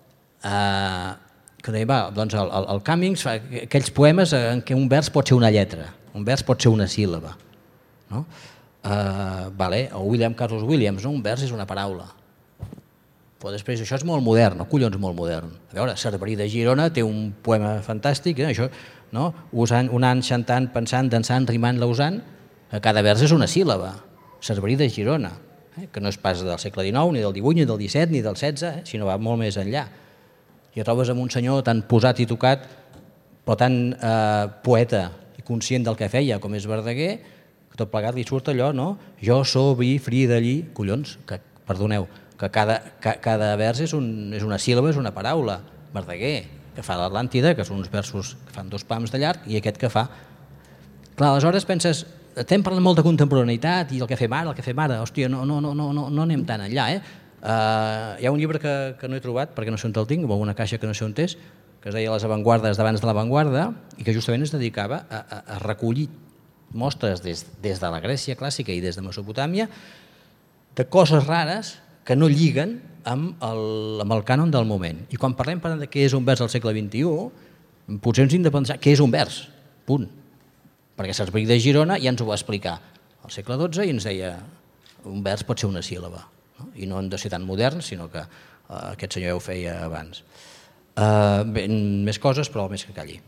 eh, que deia, va, doncs el, el, el Cummings fa aquells poemes en què un vers pot ser una lletra, un vers pot ser una síl·laba. No? Uh, vale, o William Carlos Williams, no? Un vers és una paraula. Però després això és molt modern, no? Collons, molt modern. A veure, Cerverí de Girona té un poema fantàstic, eh? Això, no? Usant, unant, xantant, pensant, dansant, rimant, lausant, cada vers és una síl·laba. Cerverí de Girona, eh? Que no és pas del segle dinou, ni del divuit, ni del disset, ni del setze, eh? Sinó va molt més enllà. I trobes amb un senyor tan posat i tocat, però tan eh, poeta i conscient del que feia, com és Verdaguer, que tot plegat li surt allò, no? Jo sobri, fri d'allí, collons, que, perdoneu, que cada, ca, cada vers és, un, és una síl·laba, és una paraula. Verdaguer, que fa l'Atlàntida, que són uns versos que fan dos pams de llarg, i aquest que fa... Clar, aleshores penses, estem parlant molt de contemporaneïtat i el que fem ara, el que fem ara, hòstia, no, no, no, no, no, no anem tan enllà, eh? Uh, hi ha un llibre que, que no he trobat, perquè no sé on el tinc, o una caixa que no sé on és, que es deia Les avantguardes d'abans de l'avantguarda, i que justament es dedicava a, a, a recollir mostres des, des de la Grècia clàssica i des de Mesopotàmia de coses rares que no lliguen amb el, amb el cànon del moment. I quan parlem, parlem de què és un vers al segle vint-i-u, potser ens hem de pensar què és un vers, punt. Perquè Cerverí de Girona ja ens ho va explicar al segle dotze i ens deia un vers pot ser una síl·laba. No? I no han de ser tan moderns, sinó que uh, aquest senyor ja ho feia abans. Uh, bé, més coses, però més que calli.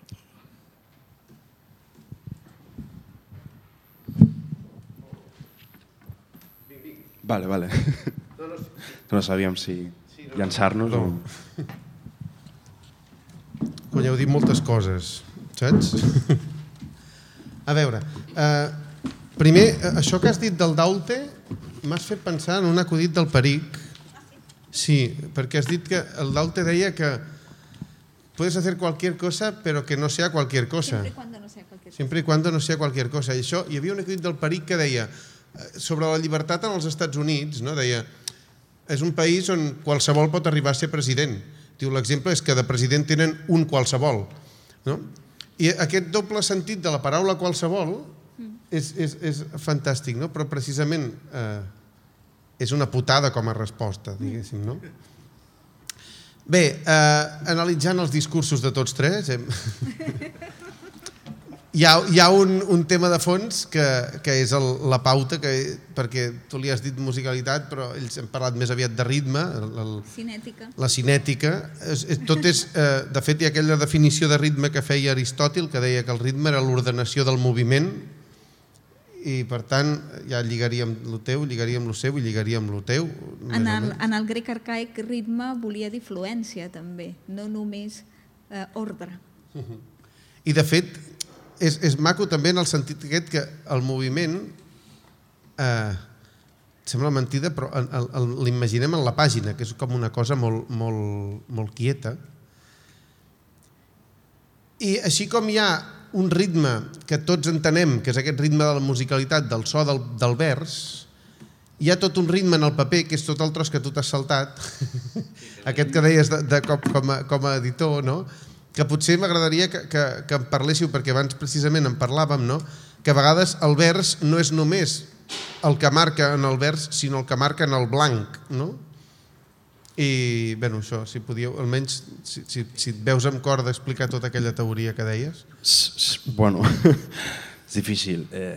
Vale, vale. No sabíem si llançar-nos o... Quan heu dit moltes coses, saps? A veure, eh, primer, això que has dit del Daute m'has fet pensar en un acudit del Peric. Sí, perquè has dit que el Daute deia que puedes hacer cualquier cosa, pero que no sea cualquier cosa. Siempre y cuando no sea cualquier cosa. Siempre y cuando no sea cualquier cosa. I això, hi havia un acudit del Peric que deia sobre la llibertat en els Estats Units, no? Deia, és un país on qualsevol pot arribar a ser president. Diu, l'exemple és que de president tenen un qualsevol. No? I aquest doble sentit de la paraula qualsevol és, és, és fantàstic, no? Però precisament eh, és una putada com a resposta, diguéssim, no? Bé, eh, analitzant els discursos de tots tres, hem... hi ha, hi ha un, un tema de fons que, que és el, la pauta, que, perquè tu li has dit musicalitat, però ells han parlat més aviat de ritme, el, el, cinètica. La cinètica. És, és, tot és, eh, de fet, hi ha aquella definició de ritme que feia Aristòtil, que deia que el ritme era l'ordenació del moviment, i per tant ja lligaríem lo teu, lligaríem lo seu i lligaríem lo teu. En el, en el grec arcaic ritme volia dir fluència també, no només eh, ordre. Uh-huh. I de fet és, és maco també en el sentit aquest que el moviment eh, sembla mentida però l'imaginem en la pàgina, que és com una cosa molt, molt, molt quieta, i així com hi ha un ritme que tots entenem, que és aquest ritme de la musicalitat, del so del, del vers, hi ha tot un ritme en el paper, que és tot el tros que tu t'has saltat, aquest que deies de, de com, com, a, com a editor, no? Que potser m'agradaria que, que, que en parléssiu, perquè abans precisament en parlàvem, no? que a vegades el vers no és només el que marca en el vers, sinó el que marca en el blanc, no? I, bé, això, si podíeu, almenys, si, si, si et veus amb cor d'explicar tota aquella teoria que deies. Bueno, és difícil. Eh...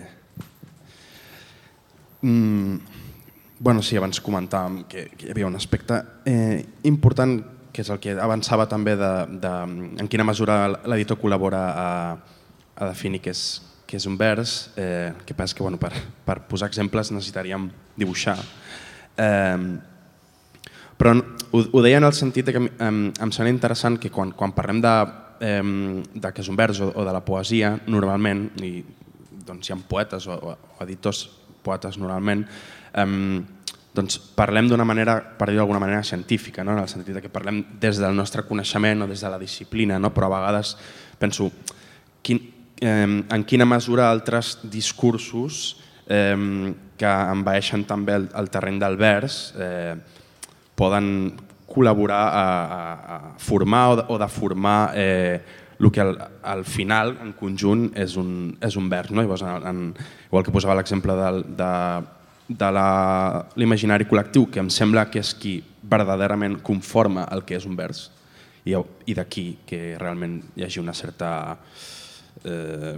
Mm, bueno, sí, abans comentàvem que, que hi havia un aspecte eh, important, que és el que avançava també de, de en quina mesura l'editor col·labora a, a definir què és, què és un vers. Eh, el que passa és que, bueno, per, per posar exemples necessitaríem dibuixar. Eh, però ho, ho deia en el sentit que em, em sembla interessant que quan, quan parlem de, eh, de què és un vers o, o de la poesia, normalment, i doncs hi ha poetes o, o editors poetes normalment, eh, doncs parlem d'una manera, per dir-ho d'alguna manera, científica, no? En el sentit que parlem des del nostre coneixement o des de la disciplina, no? Però a vegades penso quin, eh, en quina mesura altres discursos eh, que envaeixen també el, el terreny del vers eh, poden col·laborar a, a, a formar o, de, o deformar eh, el que al, al final, en conjunt, és un, és un vers. No? Llavors, en, en, igual que posava l'exemple de, de, de l'imaginari col·lectiu, que em sembla que és qui verdaderament conforma el que és un vers, i, i d'aquí que realment hi hagi una certa eh,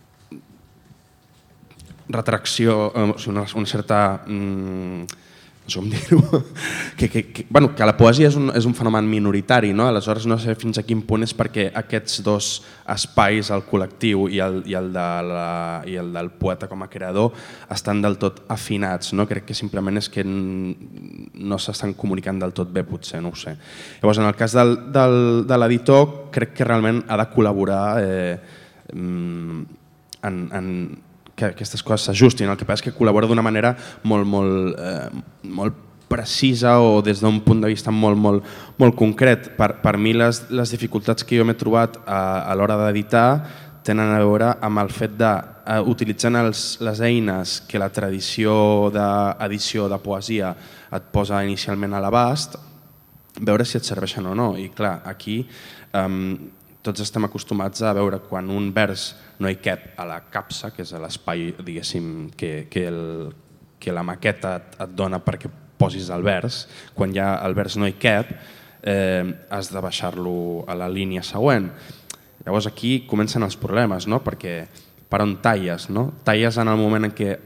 retracció, una, una certa... Mm, no sé com dir-ho, que, que, que, bueno, que la poesia és un, és un fenomen minoritari, no? Aleshores no sé fins a quin punt és perquè aquests dos espais, el col·lectiu i el, i el, de la, i el del poeta com a creador, estan del tot afinats, no? Crec que simplement és que no s'estan comunicant del tot bé, potser, no ho sé. Llavors, en el cas del, del, de l'editor, crec que realment ha de col·laborar eh, en, en que aquestes coses s'ajustin. El que passa és que col·labora d'una manera molt, molt, eh, molt precisa o des d'un punt de vista molt, molt, molt concret. Per, per mi les, les dificultats que jo m'he trobat a, a l'hora d'editar tenen a veure amb el fet de, uh, utilitzant els, les eines que la tradició d'edició de poesia et posa inicialment a l'abast, veure si et serveixen o no. I clar, aquí um, tots estem acostumats a veure quan un vers no hi cap a la capsa, que és l'espai, diguéssim, que, que, el, que la maqueta et, et dona perquè posis el vers, quan ja el vers no hi cap, eh, has de baixar-lo a la línia següent. Llavors aquí comencen els problemes, no? Perquè per on talles? No? Talles en el moment en què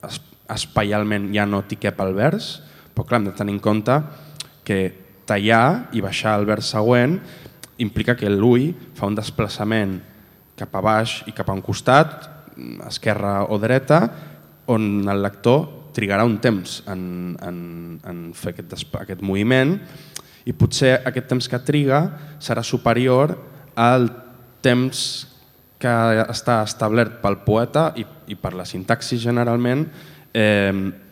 espaialment ja no t'hi cap el vers, però clar, hem de tenir en compte que tallar i baixar el vers següent implica que l'ull fa un desplaçament cap a baix i cap a un costat, esquerra o dreta, on el lector trigarà un temps en, en, en fer aquest, aquest moviment i potser aquest temps que triga serà superior al temps que està establert pel poeta i, i per la sintaxi generalment eh,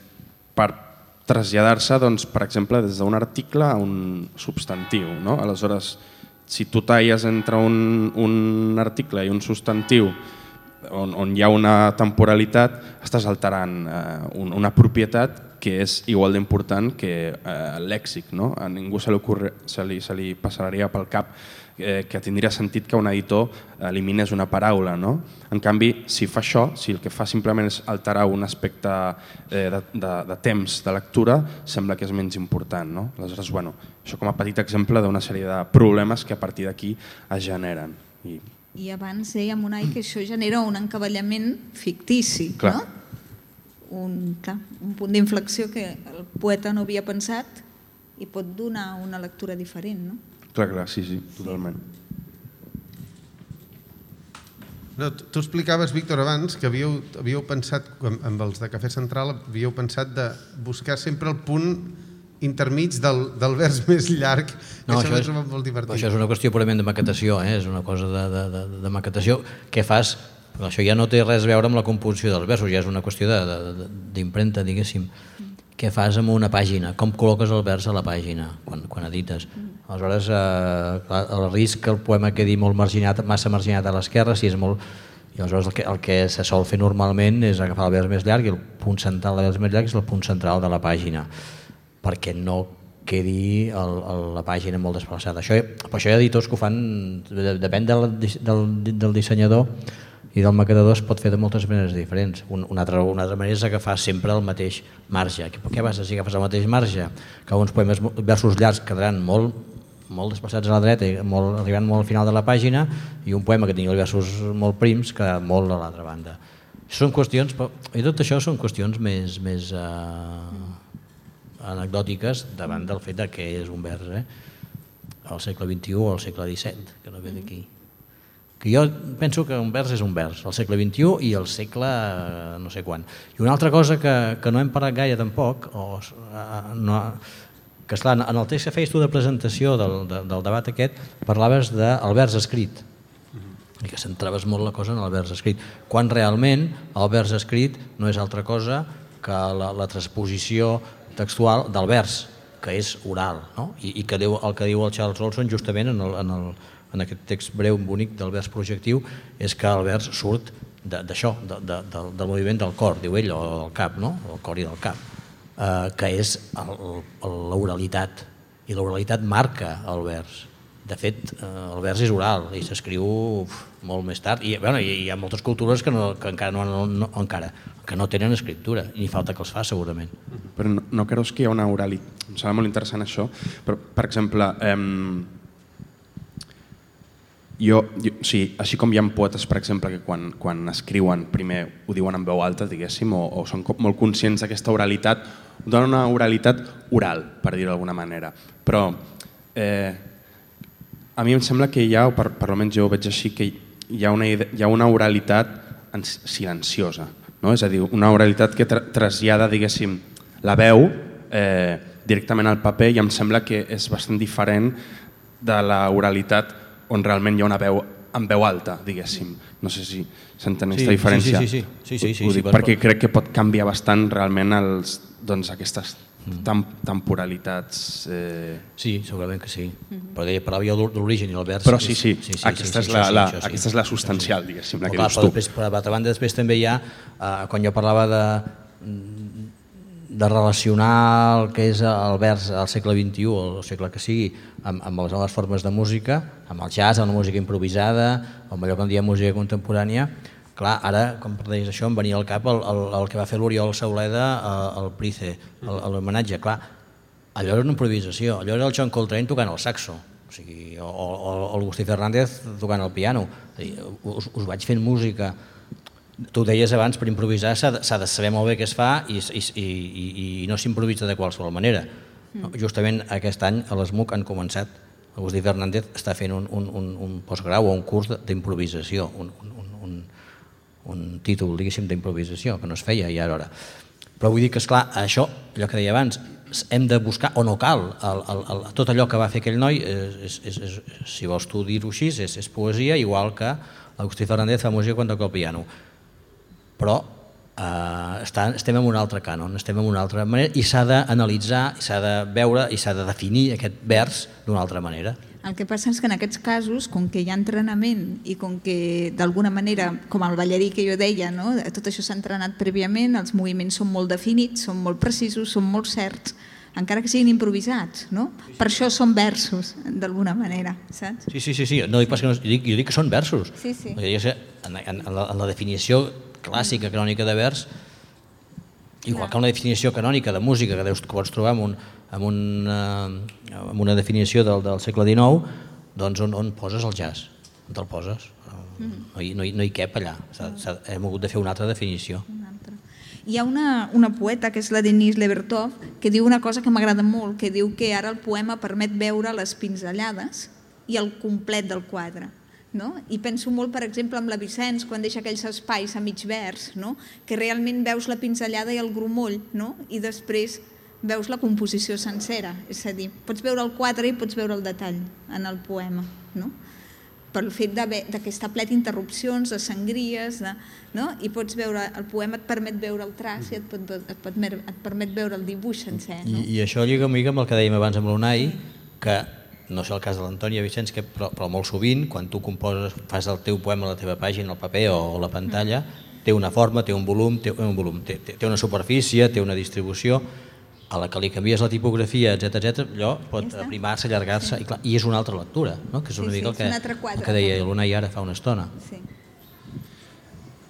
per traslladar-se, doncs, per exemple, des d'un article a un substantiu. No? Aleshores, si tu talles entre un, un article i un substantiu on, on hi ha una temporalitat, estàs alterant eh, un, una propietat que és igual d'important que eh, el lèxic. No? A ningú se li, ocorre, se li, se li passaria pel cap eh, que tindria sentit que un editor eliminés una paraula. No? En canvi, si fa això, si el que fa simplement és alterar un aspecte eh, de, de, de temps de lectura, sembla que és menys important. No? Aleshores, bueno, això com a petit exemple d'una sèrie de problemes que a partir d'aquí es generen. I, I abans dèiem, Unai, que això genera un encavallament fictici, clar. No? Un, clar, un punt d'inflexió que el poeta no havia pensat i pot donar una lectura diferent. No? Clar, clar, sí, sí, totalment. No, tu explicaves, Víctor, abans que havíeu, havíeu pensat, amb els de Cafè Central, havíeu pensat de buscar sempre el punt intermig del, del vers més llarg, que no, això, això, és, molt divertit. això és una qüestió purament de maquetació, eh? És una cosa de, de, de, de maquetació que fas, però això ja no té res a veure amb la composició dels versos, ja és una qüestió d'impremta, diguéssim. Què fas amb una pàgina? Com col·loques el vers a la pàgina quan, quan edites? Aleshores, eh, el risc que el poema quedi molt marginat, massa marginat a l'esquerra, si és molt... I aleshores el que, el que se sol fer normalment és agafar el vers més llarg i el punt central del vers més llarg és el punt central de la pàgina, perquè no quedi el, el, la pàgina molt desplaçada. Això, però això hi ha editors que ho fan, depèn del, del, del dissenyador, i del macadador es pot fer de moltes maneres diferents. Una altra, una altra manera és agafar sempre el mateix marge. Què vas si agafes el mateix marge? Que uns poemes versos llargs quedaran molt, molt desplaçats a la dreta, molt, arribant molt al final de la pàgina, i un poema que tingui els versos molt prims queda molt a l'altra banda. Són qüestions, i tot això són qüestions més, més eh, anecdòtiques davant del fet de què és un vers, eh? Al segle vint-i-u o al segle disset, que no ve d'aquí. Que jo penso que un vers és un vers, al segle vint-i-u i al segle no sé quan. I una altra cosa que, que no hem parlat gaire tampoc, o, no, que esclar, en el text que feies tu de presentació del, de, del debat aquest, parlaves del vers escrit, i que centraves molt la cosa en el vers escrit, quan realment el vers escrit no és altra cosa que la, la transposició textual del vers, que és oral, no? I, i que diu, el que diu el Charles Olson justament en, el, en, el, en aquest text breu bonic del vers projectiu és que el vers surt d'això, de, de, de, del moviment del cor, diu ell, o del cap, no? El cor i del cap, eh, que és l'oralitat, i l'oralitat marca el vers. De fet, el vers és oral i s'escriu molt més tard, i bueno, hi ha moltes cultures que, no, que encara, no, no, encara que no tenen escriptura, i ni falta que els fa segurament. Però no, no creus que hi ha una oralitat? Em sembla molt interessant això, però per exemple, eh, jo, jo, sí, així com hi ha poetes, per exemple, que quan, quan escriuen primer ho diuen en veu alta, diguéssim, o, o són molt conscients d'aquesta oralitat, donen una oralitat oral, per dir-ho d'alguna manera, però eh, a mi em sembla que hi ha, o per, per almenys jo ho veig així, que hi ha una, hi ha una oralitat silenciosa, no? És a dir, una oralitat que tra trasllada, diguéssim, la veu eh, directament al paper, i em sembla que és bastant diferent de la oralitat on realment hi ha una veu en veu alta, diguéssim. No sé si s'entén aquesta sí, diferència. Sí, sí, sí. sí, sí, sí, ho dic sí, perquè crec que pot canviar bastant realment els, doncs, aquestes temporalitats. Eh... Sí, segurament que sí. Però deia, parlava jo de l'origen i el vers. Però sí, sí, sí, sí, aquesta, sí, és la, sí, la, sí, aquesta és la substancial, sí, diguéssim, la que clar, dius tu. Després, per altra banda, després també hi ha, eh, quan jo parlava de, de relacionar el que és el vers al segle vint-i-u, o al segle que sigui, amb, amb les noves formes de música, amb el jazz, amb la música improvisada, amb allò que en diem música contemporània, clar, ara, com parlés això, em venia al cap el, el, el que va fer l'Oriol Sauleda al Price, l'homenatge. Clar, allò era una improvisació, allò era el John Coltrane tocant el saxo, o, sigui, o, o, o l'Agustí Fernández tocant el piano. Us, us vaig fent música. Tu deies abans, per improvisar s'ha de, de saber molt bé què es fa i, i, i, i no s'improvisa de qualsevol manera. Mm. Justament aquest any a l'ESMUC han començat, Agustí Fernández està fent un, un, un, un postgrau o un curs d'improvisació, un, un, un, un un títol, diguéssim, d'improvisació, que no es feia i ara hora. Però vull dir que, esclar, això, allò que deia abans, hem de buscar, o no cal, el, el, el, tot allò que va fer aquell noi, és, és, és, si vols tu dir-ho així, és, és poesia, igual que l'Agustí Fernández fa música quan toca el piano. Però eh, està, estem en un altre cànon, estem en una altra manera, i s'ha d'analitzar, s'ha de veure i s'ha de definir aquest vers d'una altra manera. El que passa és que en aquests casos, com que hi ha entrenament i com que d'alguna manera, com el ballarí que jo deia, no? Tot això s'ha entrenat prèviament, els moviments són molt definits, són molt precisos, són molt certs, encara que siguin improvisats, no? Per això són versos, d'alguna manera, saps? Sí, sí, sí, sí. No dic pas que no, jo, dic, jo dic que són versos. Sí, sí. En, en, la, en la definició clàssica, canònica de vers, igual que una definició canònica de música que, deus, que pots trobar en, un, en, una, en una definició del, del segle dinou, doncs on, on poses el jazz? On te'l poses? No hi, no hi, no hi cap allà. S ha, s ha, hem hagut de fer una altra definició. Una altra. Hi ha una, una poeta, que és la Denise Levertov, que diu una cosa que m'agrada molt, que diu que ara el poema permet veure les pinzellades i el complet del quadre. No? I penso molt, per exemple, amb la Vicenç, quan deixa aquells espais a mig vers, no? Que realment veus la pinzellada i el grumoll, no? I després veus la composició sencera, és a dir, pots veure el quadre i pots veure el detall en el poema, no? Pel fet de, de que està ple d'interrupcions, de sangries, de, no? I pots veure, el poema et permet veure el traç i et, pot, et, pot, et permet veure el dibuix sencer. No? I, I això lliga una mica amb el que dèiem abans amb l'Unai, que no sé el cas de l'Antònia Vicenç, que, però, però molt sovint, quan tu composes, fas el teu poema a la teva pàgina, al paper o a la pantalla, té una forma, té un volum, té, un volum, té, té una superfície, té una distribució, a la que li canvies la tipografia, etcètera, etcètera, allò pot ja aprimar-se, allargar-se, sí. i, i és una altra lectura, no? Que és una sí, mica sí, el que, el que deia l'Unai ara fa una estona. Sí.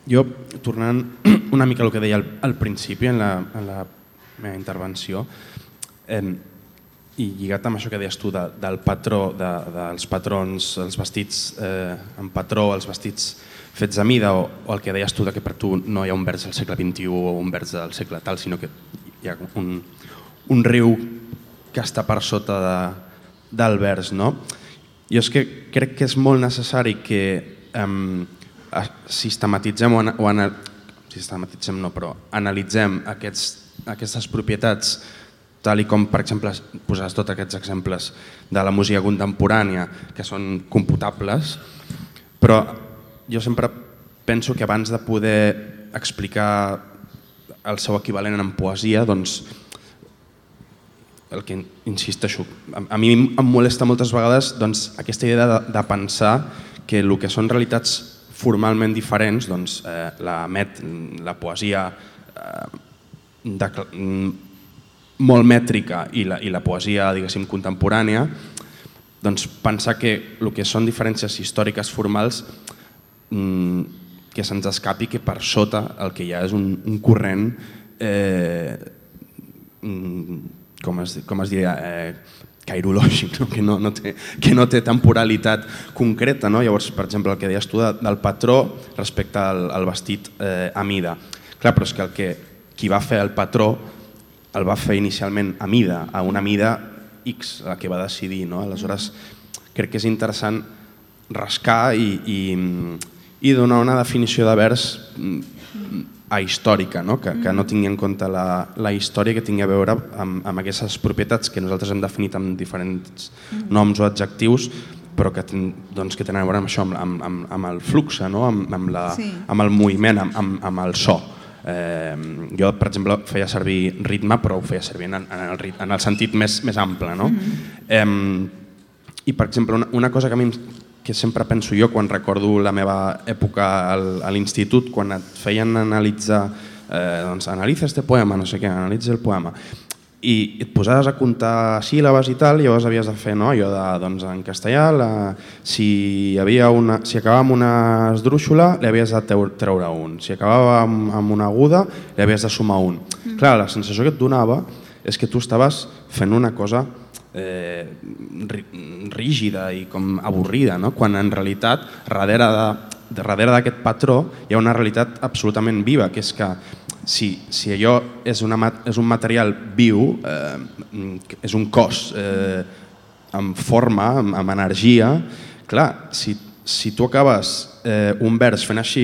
jo, tornant una mica al que deia al, al principi, en la, en la meva intervenció, eh, i lligat amb això que deies tu de, del patró, de, dels patrons, els vestits eh, en patró, els vestits fets a mida, o, o el que deies tu de que per tu no hi ha un vers del segle vint-i-u o un vers del segle tal, sinó que hi ha un, un riu que està per sota de, del vers, no? Jo és que crec que és molt necessari que eh, sistematitzem o, o anal, sistematitzem no, però analitzem aquests, aquestes propietats tal i com, per exemple, posaràs tots aquests exemples de la música contemporània que són computables, però jo sempre penso que abans de poder explicar el seu equivalent en poesia, doncs, el que insisteixo, a mi em molesta moltes vegades doncs, aquesta idea de, de pensar que el que són realitats formalment diferents, doncs, eh, la, met, la poesia eh, de, molt mètrica i la, i la poesia, diguéssim, contemporània, doncs pensar que el que són diferències històriques formals mmm, que se'ns escapi que per sota el que hi ha és un, un corrent eh, com, es, com es diria eh, cairològic, no? Que, no, no té, que no té temporalitat concreta, no? Llavors, per exemple, el que deies tu de, del patró respecte al, al vestit eh, a mida. Clar, però és que, el que qui va fer el patró el va fer inicialment a mida, a una mida X, la que va decidir, no? Aleshores, crec que és interessant rascar i, i, i donar una definició de vers ahistòrica, no? Que, que no tingui en compte la, la història, que tingui a veure amb, amb aquestes propietats que nosaltres hem definit amb diferents noms o adjectius, però que, doncs, que tenen a veure amb això, amb, amb, amb el flux, no? amb, amb, la, sí. amb el moviment, amb, amb, amb el so. Eh, jo, per exemple, feia servir ritme, però ho feia servir en, en, el, en el sentit més, més ample. No? Mm-hmm. eh, I, per exemple, una, una cosa que a mi que sempre penso jo quan recordo la meva època al, a l'institut, quan et feien analitzar, eh, doncs, analitza este poema, no sé què, analitza el poema, i et posaves a comptar síl·labes i tal, i llavors havies de fer, no, allò de, doncs, en castellà, la, si, hi havia una, si acabava amb una esdrúixola, li havies de treure un, si acabava amb, amb una aguda, li havies de sumar un. Mm. Clar, la sensació que et donava és que tu estaves fent una cosa eh, rígida i com avorrida, no? Quan en realitat, darrere de, darrere d'aquest patró, hi ha una realitat absolutament viva, que és que Si, si allò és, una, és un material viu, eh, és un cos eh, amb forma, amb, amb energia, clar, si, si tu acabes eh, un vers fent així,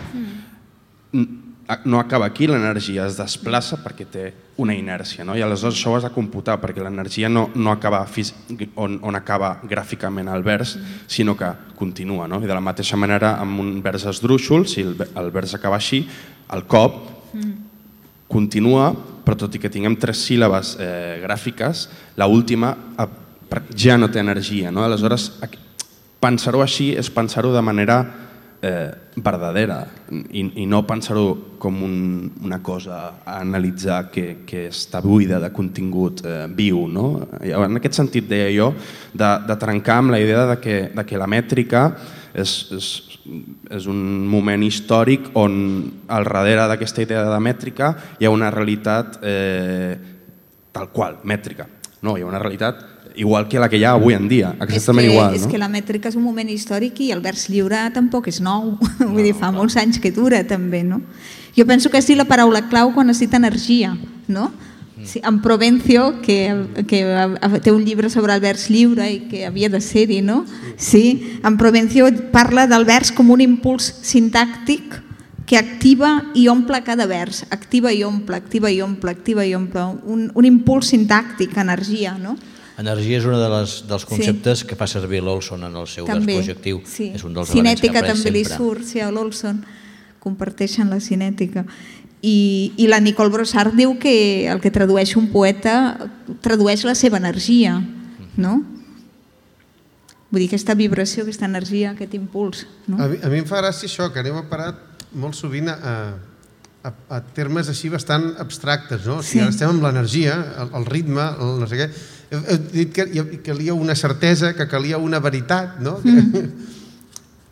mm. no acaba aquí l'energia, es desplaça perquè té una inèrcia, no? I aleshores això ho has de computar perquè l'energia no, no acaba on, on acaba gràficament el vers, mm. sinó que continua, no? I de la mateixa manera amb un vers esdrúixol, si el, el vers acaba així, el cop continua, però tot i que tinguem tres síl·labes eh, gràfiques, l'última ja no té energia, no? Aleshores, pensar-ho així és pensar-ho de manera eh, verdadera i, i no pensar-ho com un, una cosa a analitzar que, que està buida de contingut eh, viu, no? En aquest sentit, deia jo, de, de trencar amb la idea de que, de que la mètrica és, és és un moment històric on al darrere d'aquesta idea de mètrica hi ha una realitat eh, tal qual, mètrica. No, hi ha una realitat igual que la que hi ha avui en dia, exactament és que, igual. És no? que la mètrica és un moment històric i el vers lliure tampoc és nou, no, vull dir, fa molts anys que dura també, no? Jo penso que sí la paraula clau quan necessita energia, no? Sí, en Provencio, que, que té un llibre sobre el vers lliure i que havia de ser-hi, no? Sí, en Provencio parla del vers com un impuls sintàctic que activa i omple cada vers, activa i omple, activa i omple, activa i omple, un, un impuls sintàctic, energia, no? Energia és un de les, dels conceptes sí. que fa servir l'Olson en el seu també, vers projectiu. Sí. És un dels cinètica també sempre. li surt, sí, a l'Olson comparteixen la cinètica. I, i la Nicole Brossard diu que el que tradueix un poeta tradueix la seva energia, no? Vull dir, aquesta vibració, aquesta energia, aquest impuls. No? A, mi, a mi em fa gràcia això, que anem a parar molt sovint a, a, a termes així bastant abstractes, no? O sigui, sí. Ara estem amb l'energia, el, el ritme, el no sé què. Heu dit que, que calia una certesa, que calia una veritat, no? Mm.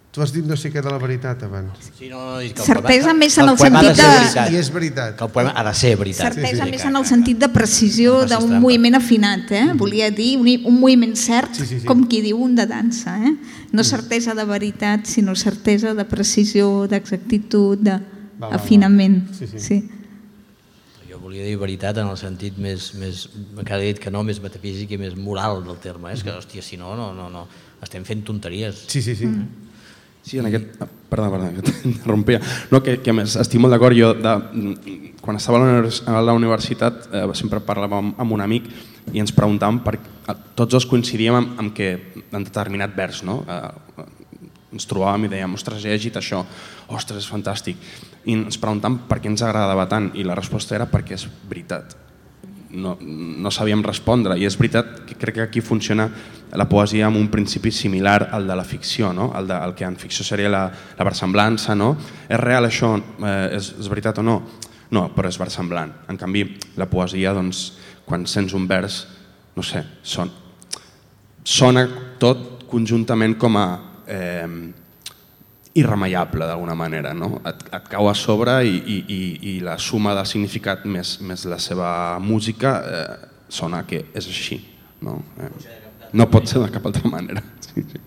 Tu has dit no sé què de la veritat abans. Sí, no, no, que certesa poema, més en el, el poema sentit ha de ser de... veritat. I és veritat. Que el poema ha de ser veritat. Certesa Sí, sí, més que- en el sentit de precisió no facis d'un trampa. moviment afinat, eh? Volia dir un, un moviment cert, Sí, sí, sí. com qui diu un de dansa, eh? No certesa de veritat, sinó certesa de precisió, d'exactitud, d'afinament. Sí, sí. Sí. Jo volia dir veritat en el sentit més, més que ha dit que no, més metafísic i més moral del terme. És que, hòstia, si no, no, no, no. Estem fent tonteries. Sí, sí, sí. Sí, en aquest... ah, Perdó, perdó, que t'interrompia. No, que, que a més, estic molt d'acord. Jo, de, quan estava a la univers- a la universitat, eh, sempre parlàvem amb un amic i ens preguntàvem, per, tots els coincidíem en, en que en determinat vers, no? Eh, ens trobàvem i dèiem, ostres, he llegit això, ostres, és fantàstic. I ens preguntàvem per què ens agradava tant i la resposta era perquè és veritat. No, no sabíem respondre i és veritat que crec que aquí funciona la poesia amb un principi similar al de la ficció, no? el, de, el que en ficció seria la, la versemblança. No? És real això? Eh, és, és veritat o no? No, però és versemblant. En canvi, la poesia, doncs, quan sents un vers, no sé, son, sona tot conjuntament com a eh, irremeiable d'alguna manera, no? Et, et cau a sobre i, i, i, i la suma del significat més, més la seva música eh, sona que és així, no? Eh, no pot ser de cap altra manera. Sí, sí.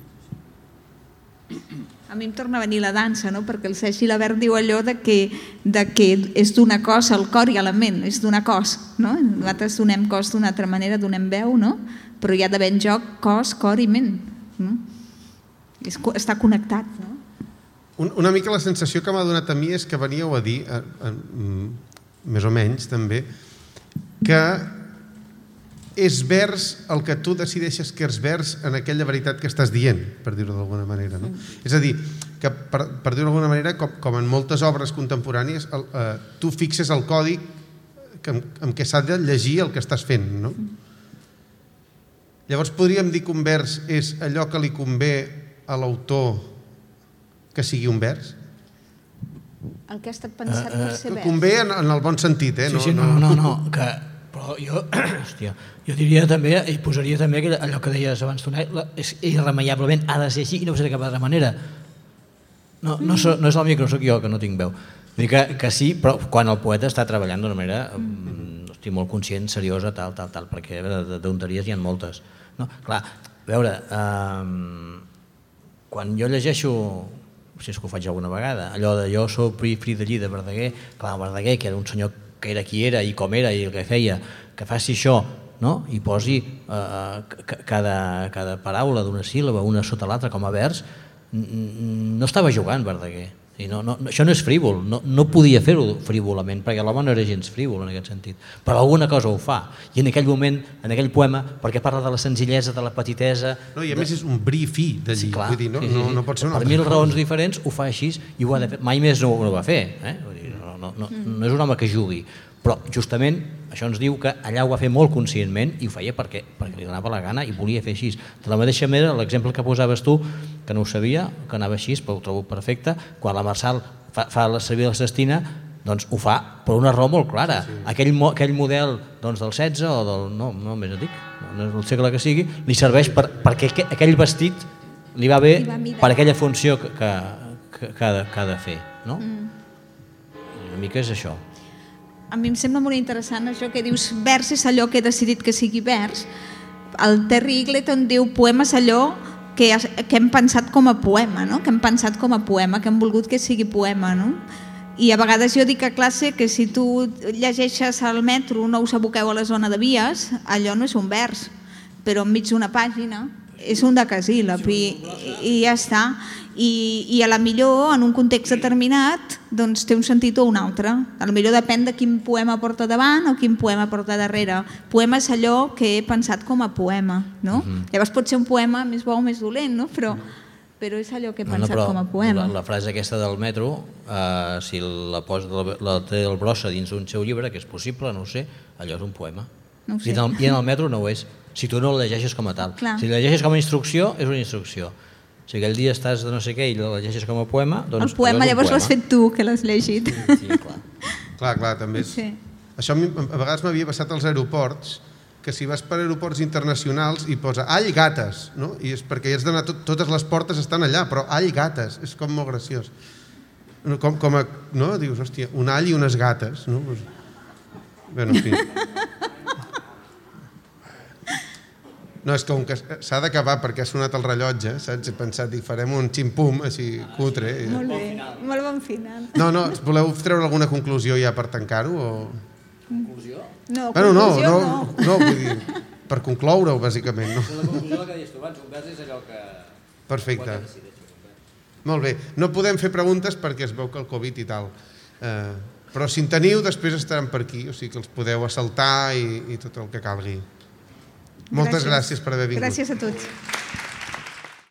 A mi em torna a venir la dansa, no? Perquè el Sergi Labert diu allò de que, de que és d'una cosa el cor i la ment, és d'una cos. No? Nosaltres donem cos d'una altra manera, donem veu, no? Però hi ha d'haver en joc cos, cor i ment. No? És, està connectat. No? Una mica la sensació que m'ha donat a mi és que veníeu a dir, eh, eh, més o menys també, que és vers el que tu decideixes que és vers en aquella veritat que estàs dient, per dir-ho d'alguna manera. No? Mm. És a dir, que per, per dir-ho d'alguna manera, com, com en moltes obres contemporànies, el, eh, tu fixes el codi que, amb què s'ha de llegir el que estàs fent. No? Llavors podríem dir que un vers és allò que li convé a l'autor que sigui un vers? El que ha estat pensat uh, uh, per ser vers. Convé en, en el bon sentit, eh? Sí, sí, no, no, no, que... Però jo, hòstia, jo diria també, i posaria també que allò que deies abans, Tonai, és irremeiablement ha de ser així i no pot ser de cap altra manera. No, no, so, no és el micro, soc jo, que no tinc veu. Vull dir que, que sí, però quan el poeta està treballant d'una manera, mm. estic molt conscient, seriosa, tal, tal, tal, perquè de, de tonteries hi ha moltes. No? Clar, a veure, eh, quan jo llegeixo, si és que ho faig alguna vegada, allò de jo sóc Fridellí de Verdaguer, clar, Verdaguer, que era un senyor que era qui era i com era i el que feia, que faci això, no? I posi eh, cada, cada paraula d'una síl·laba una sota l'altra com a vers, no estava jugant Verdaguer. I no, no, això no és frívol, no, no podia fer-ho frívolament, perquè l'home no era gens frívol en aquest sentit, però alguna cosa ho fa, i en aquell moment, en aquell poema, perquè parla de la senzillesa, de la petitesa... No, i a de... més és un bri fi d'allí, sí, vull dir, no, sí, sí, sí. no, no pot ser una per altra mil cosa. raons diferents ho fa així i ho ha de fer, mai més no, no ho va fer, eh? Vull dir, no, no, no, no és un home que jugui, però justament això ens diu que allà ho va fer molt conscientment i ho feia perquè, perquè li donava la gana i volia fer així. De la mateixa manera, l'exemple que posaves tu, que no ho sabia, que anava així, però ho trobo perfecte, quan la Marçal fa, fa la servir la cestina, doncs ho fa per una raó molt clara. Sí, sí. Aquell, aquell model doncs, del setze o del... no, no més antic, no, el segle que sigui, li serveix per, perquè aquell vestit li va bé li va per aquella funció que, que, que, que, ha, de, que ha de fer. No? Mm. Una mica és això. A mi em sembla molt interessant això que dius vers és allò que he decidit que sigui vers. El Terry Eagleton diu poema és allò que, que hem pensat com a poema, no? Que hem pensat com a poema, que hem volgut que sigui poema. No? I a vegades jo dic a classe que si tu llegeixes al metro no us aboqueu a la zona de vies, allò no és un vers, però enmig d'una pàgina és un decasíl·lab i, i ja està. I, i a la millor en un context determinat doncs té un sentit o un altre. A la millor depèn de quin poema porta davant o quin poema porta darrere. Poema és allò que he pensat com a poema, no? Uh-huh. Llavors pot ser un poema més bo o més dolent, no? Però, però és allò que he pensat no, no, com a poema. La, la frase aquesta del metro, eh, si la, posa, la, la té el Brossa dins d'un seu llibre, que és possible, no ho sé, allò és un poema. No ho sé. I, en el, I en el metro no ho és, si tu no el llegeixes com a tal. Clar. Si el llegeixes com a instrucció, és una instrucció. Si aquell dia estàs de no sé què i el llegeixes com a poema, doncs... El poema llavors l'has fet tu, que l'has llegit. Sí, sí, clar. Clar, clar, també és... Sí. Això a, mi, a vegades m'havia passat als aeroports que si vas per aeroports internacionals hi posa all gates, no? I és perquè hi has d'anar, tot, totes les portes estan allà, però all gates, és com molt graciós. Com, com a, no? Dius, hòstia, un all i unes gates, no? Pues, bé, en fi. No, és com que s'ha d'acabar perquè ha sonat el rellotge, saps? He pensat, dic, farem un ximpum, així, cutre. Molt bé, molt bon final. No, no, voleu treure alguna conclusió ja per tancar-ho? O... Conclusió? No, bueno, no, conclusió no, no. no, vull dir, per concloure-ho, bàsicament. No? La conclusió la que deies tu abans, un vers és allò que... Perfecte. Molt bé. No podem fer preguntes perquè es veu que el Covid i tal. Eh, però si en teniu, després estaran per aquí, o sigui que els podeu assaltar i, i tot el que calgui. Moltes gràcies, gràcies per haver vingut. Gràcies a tots.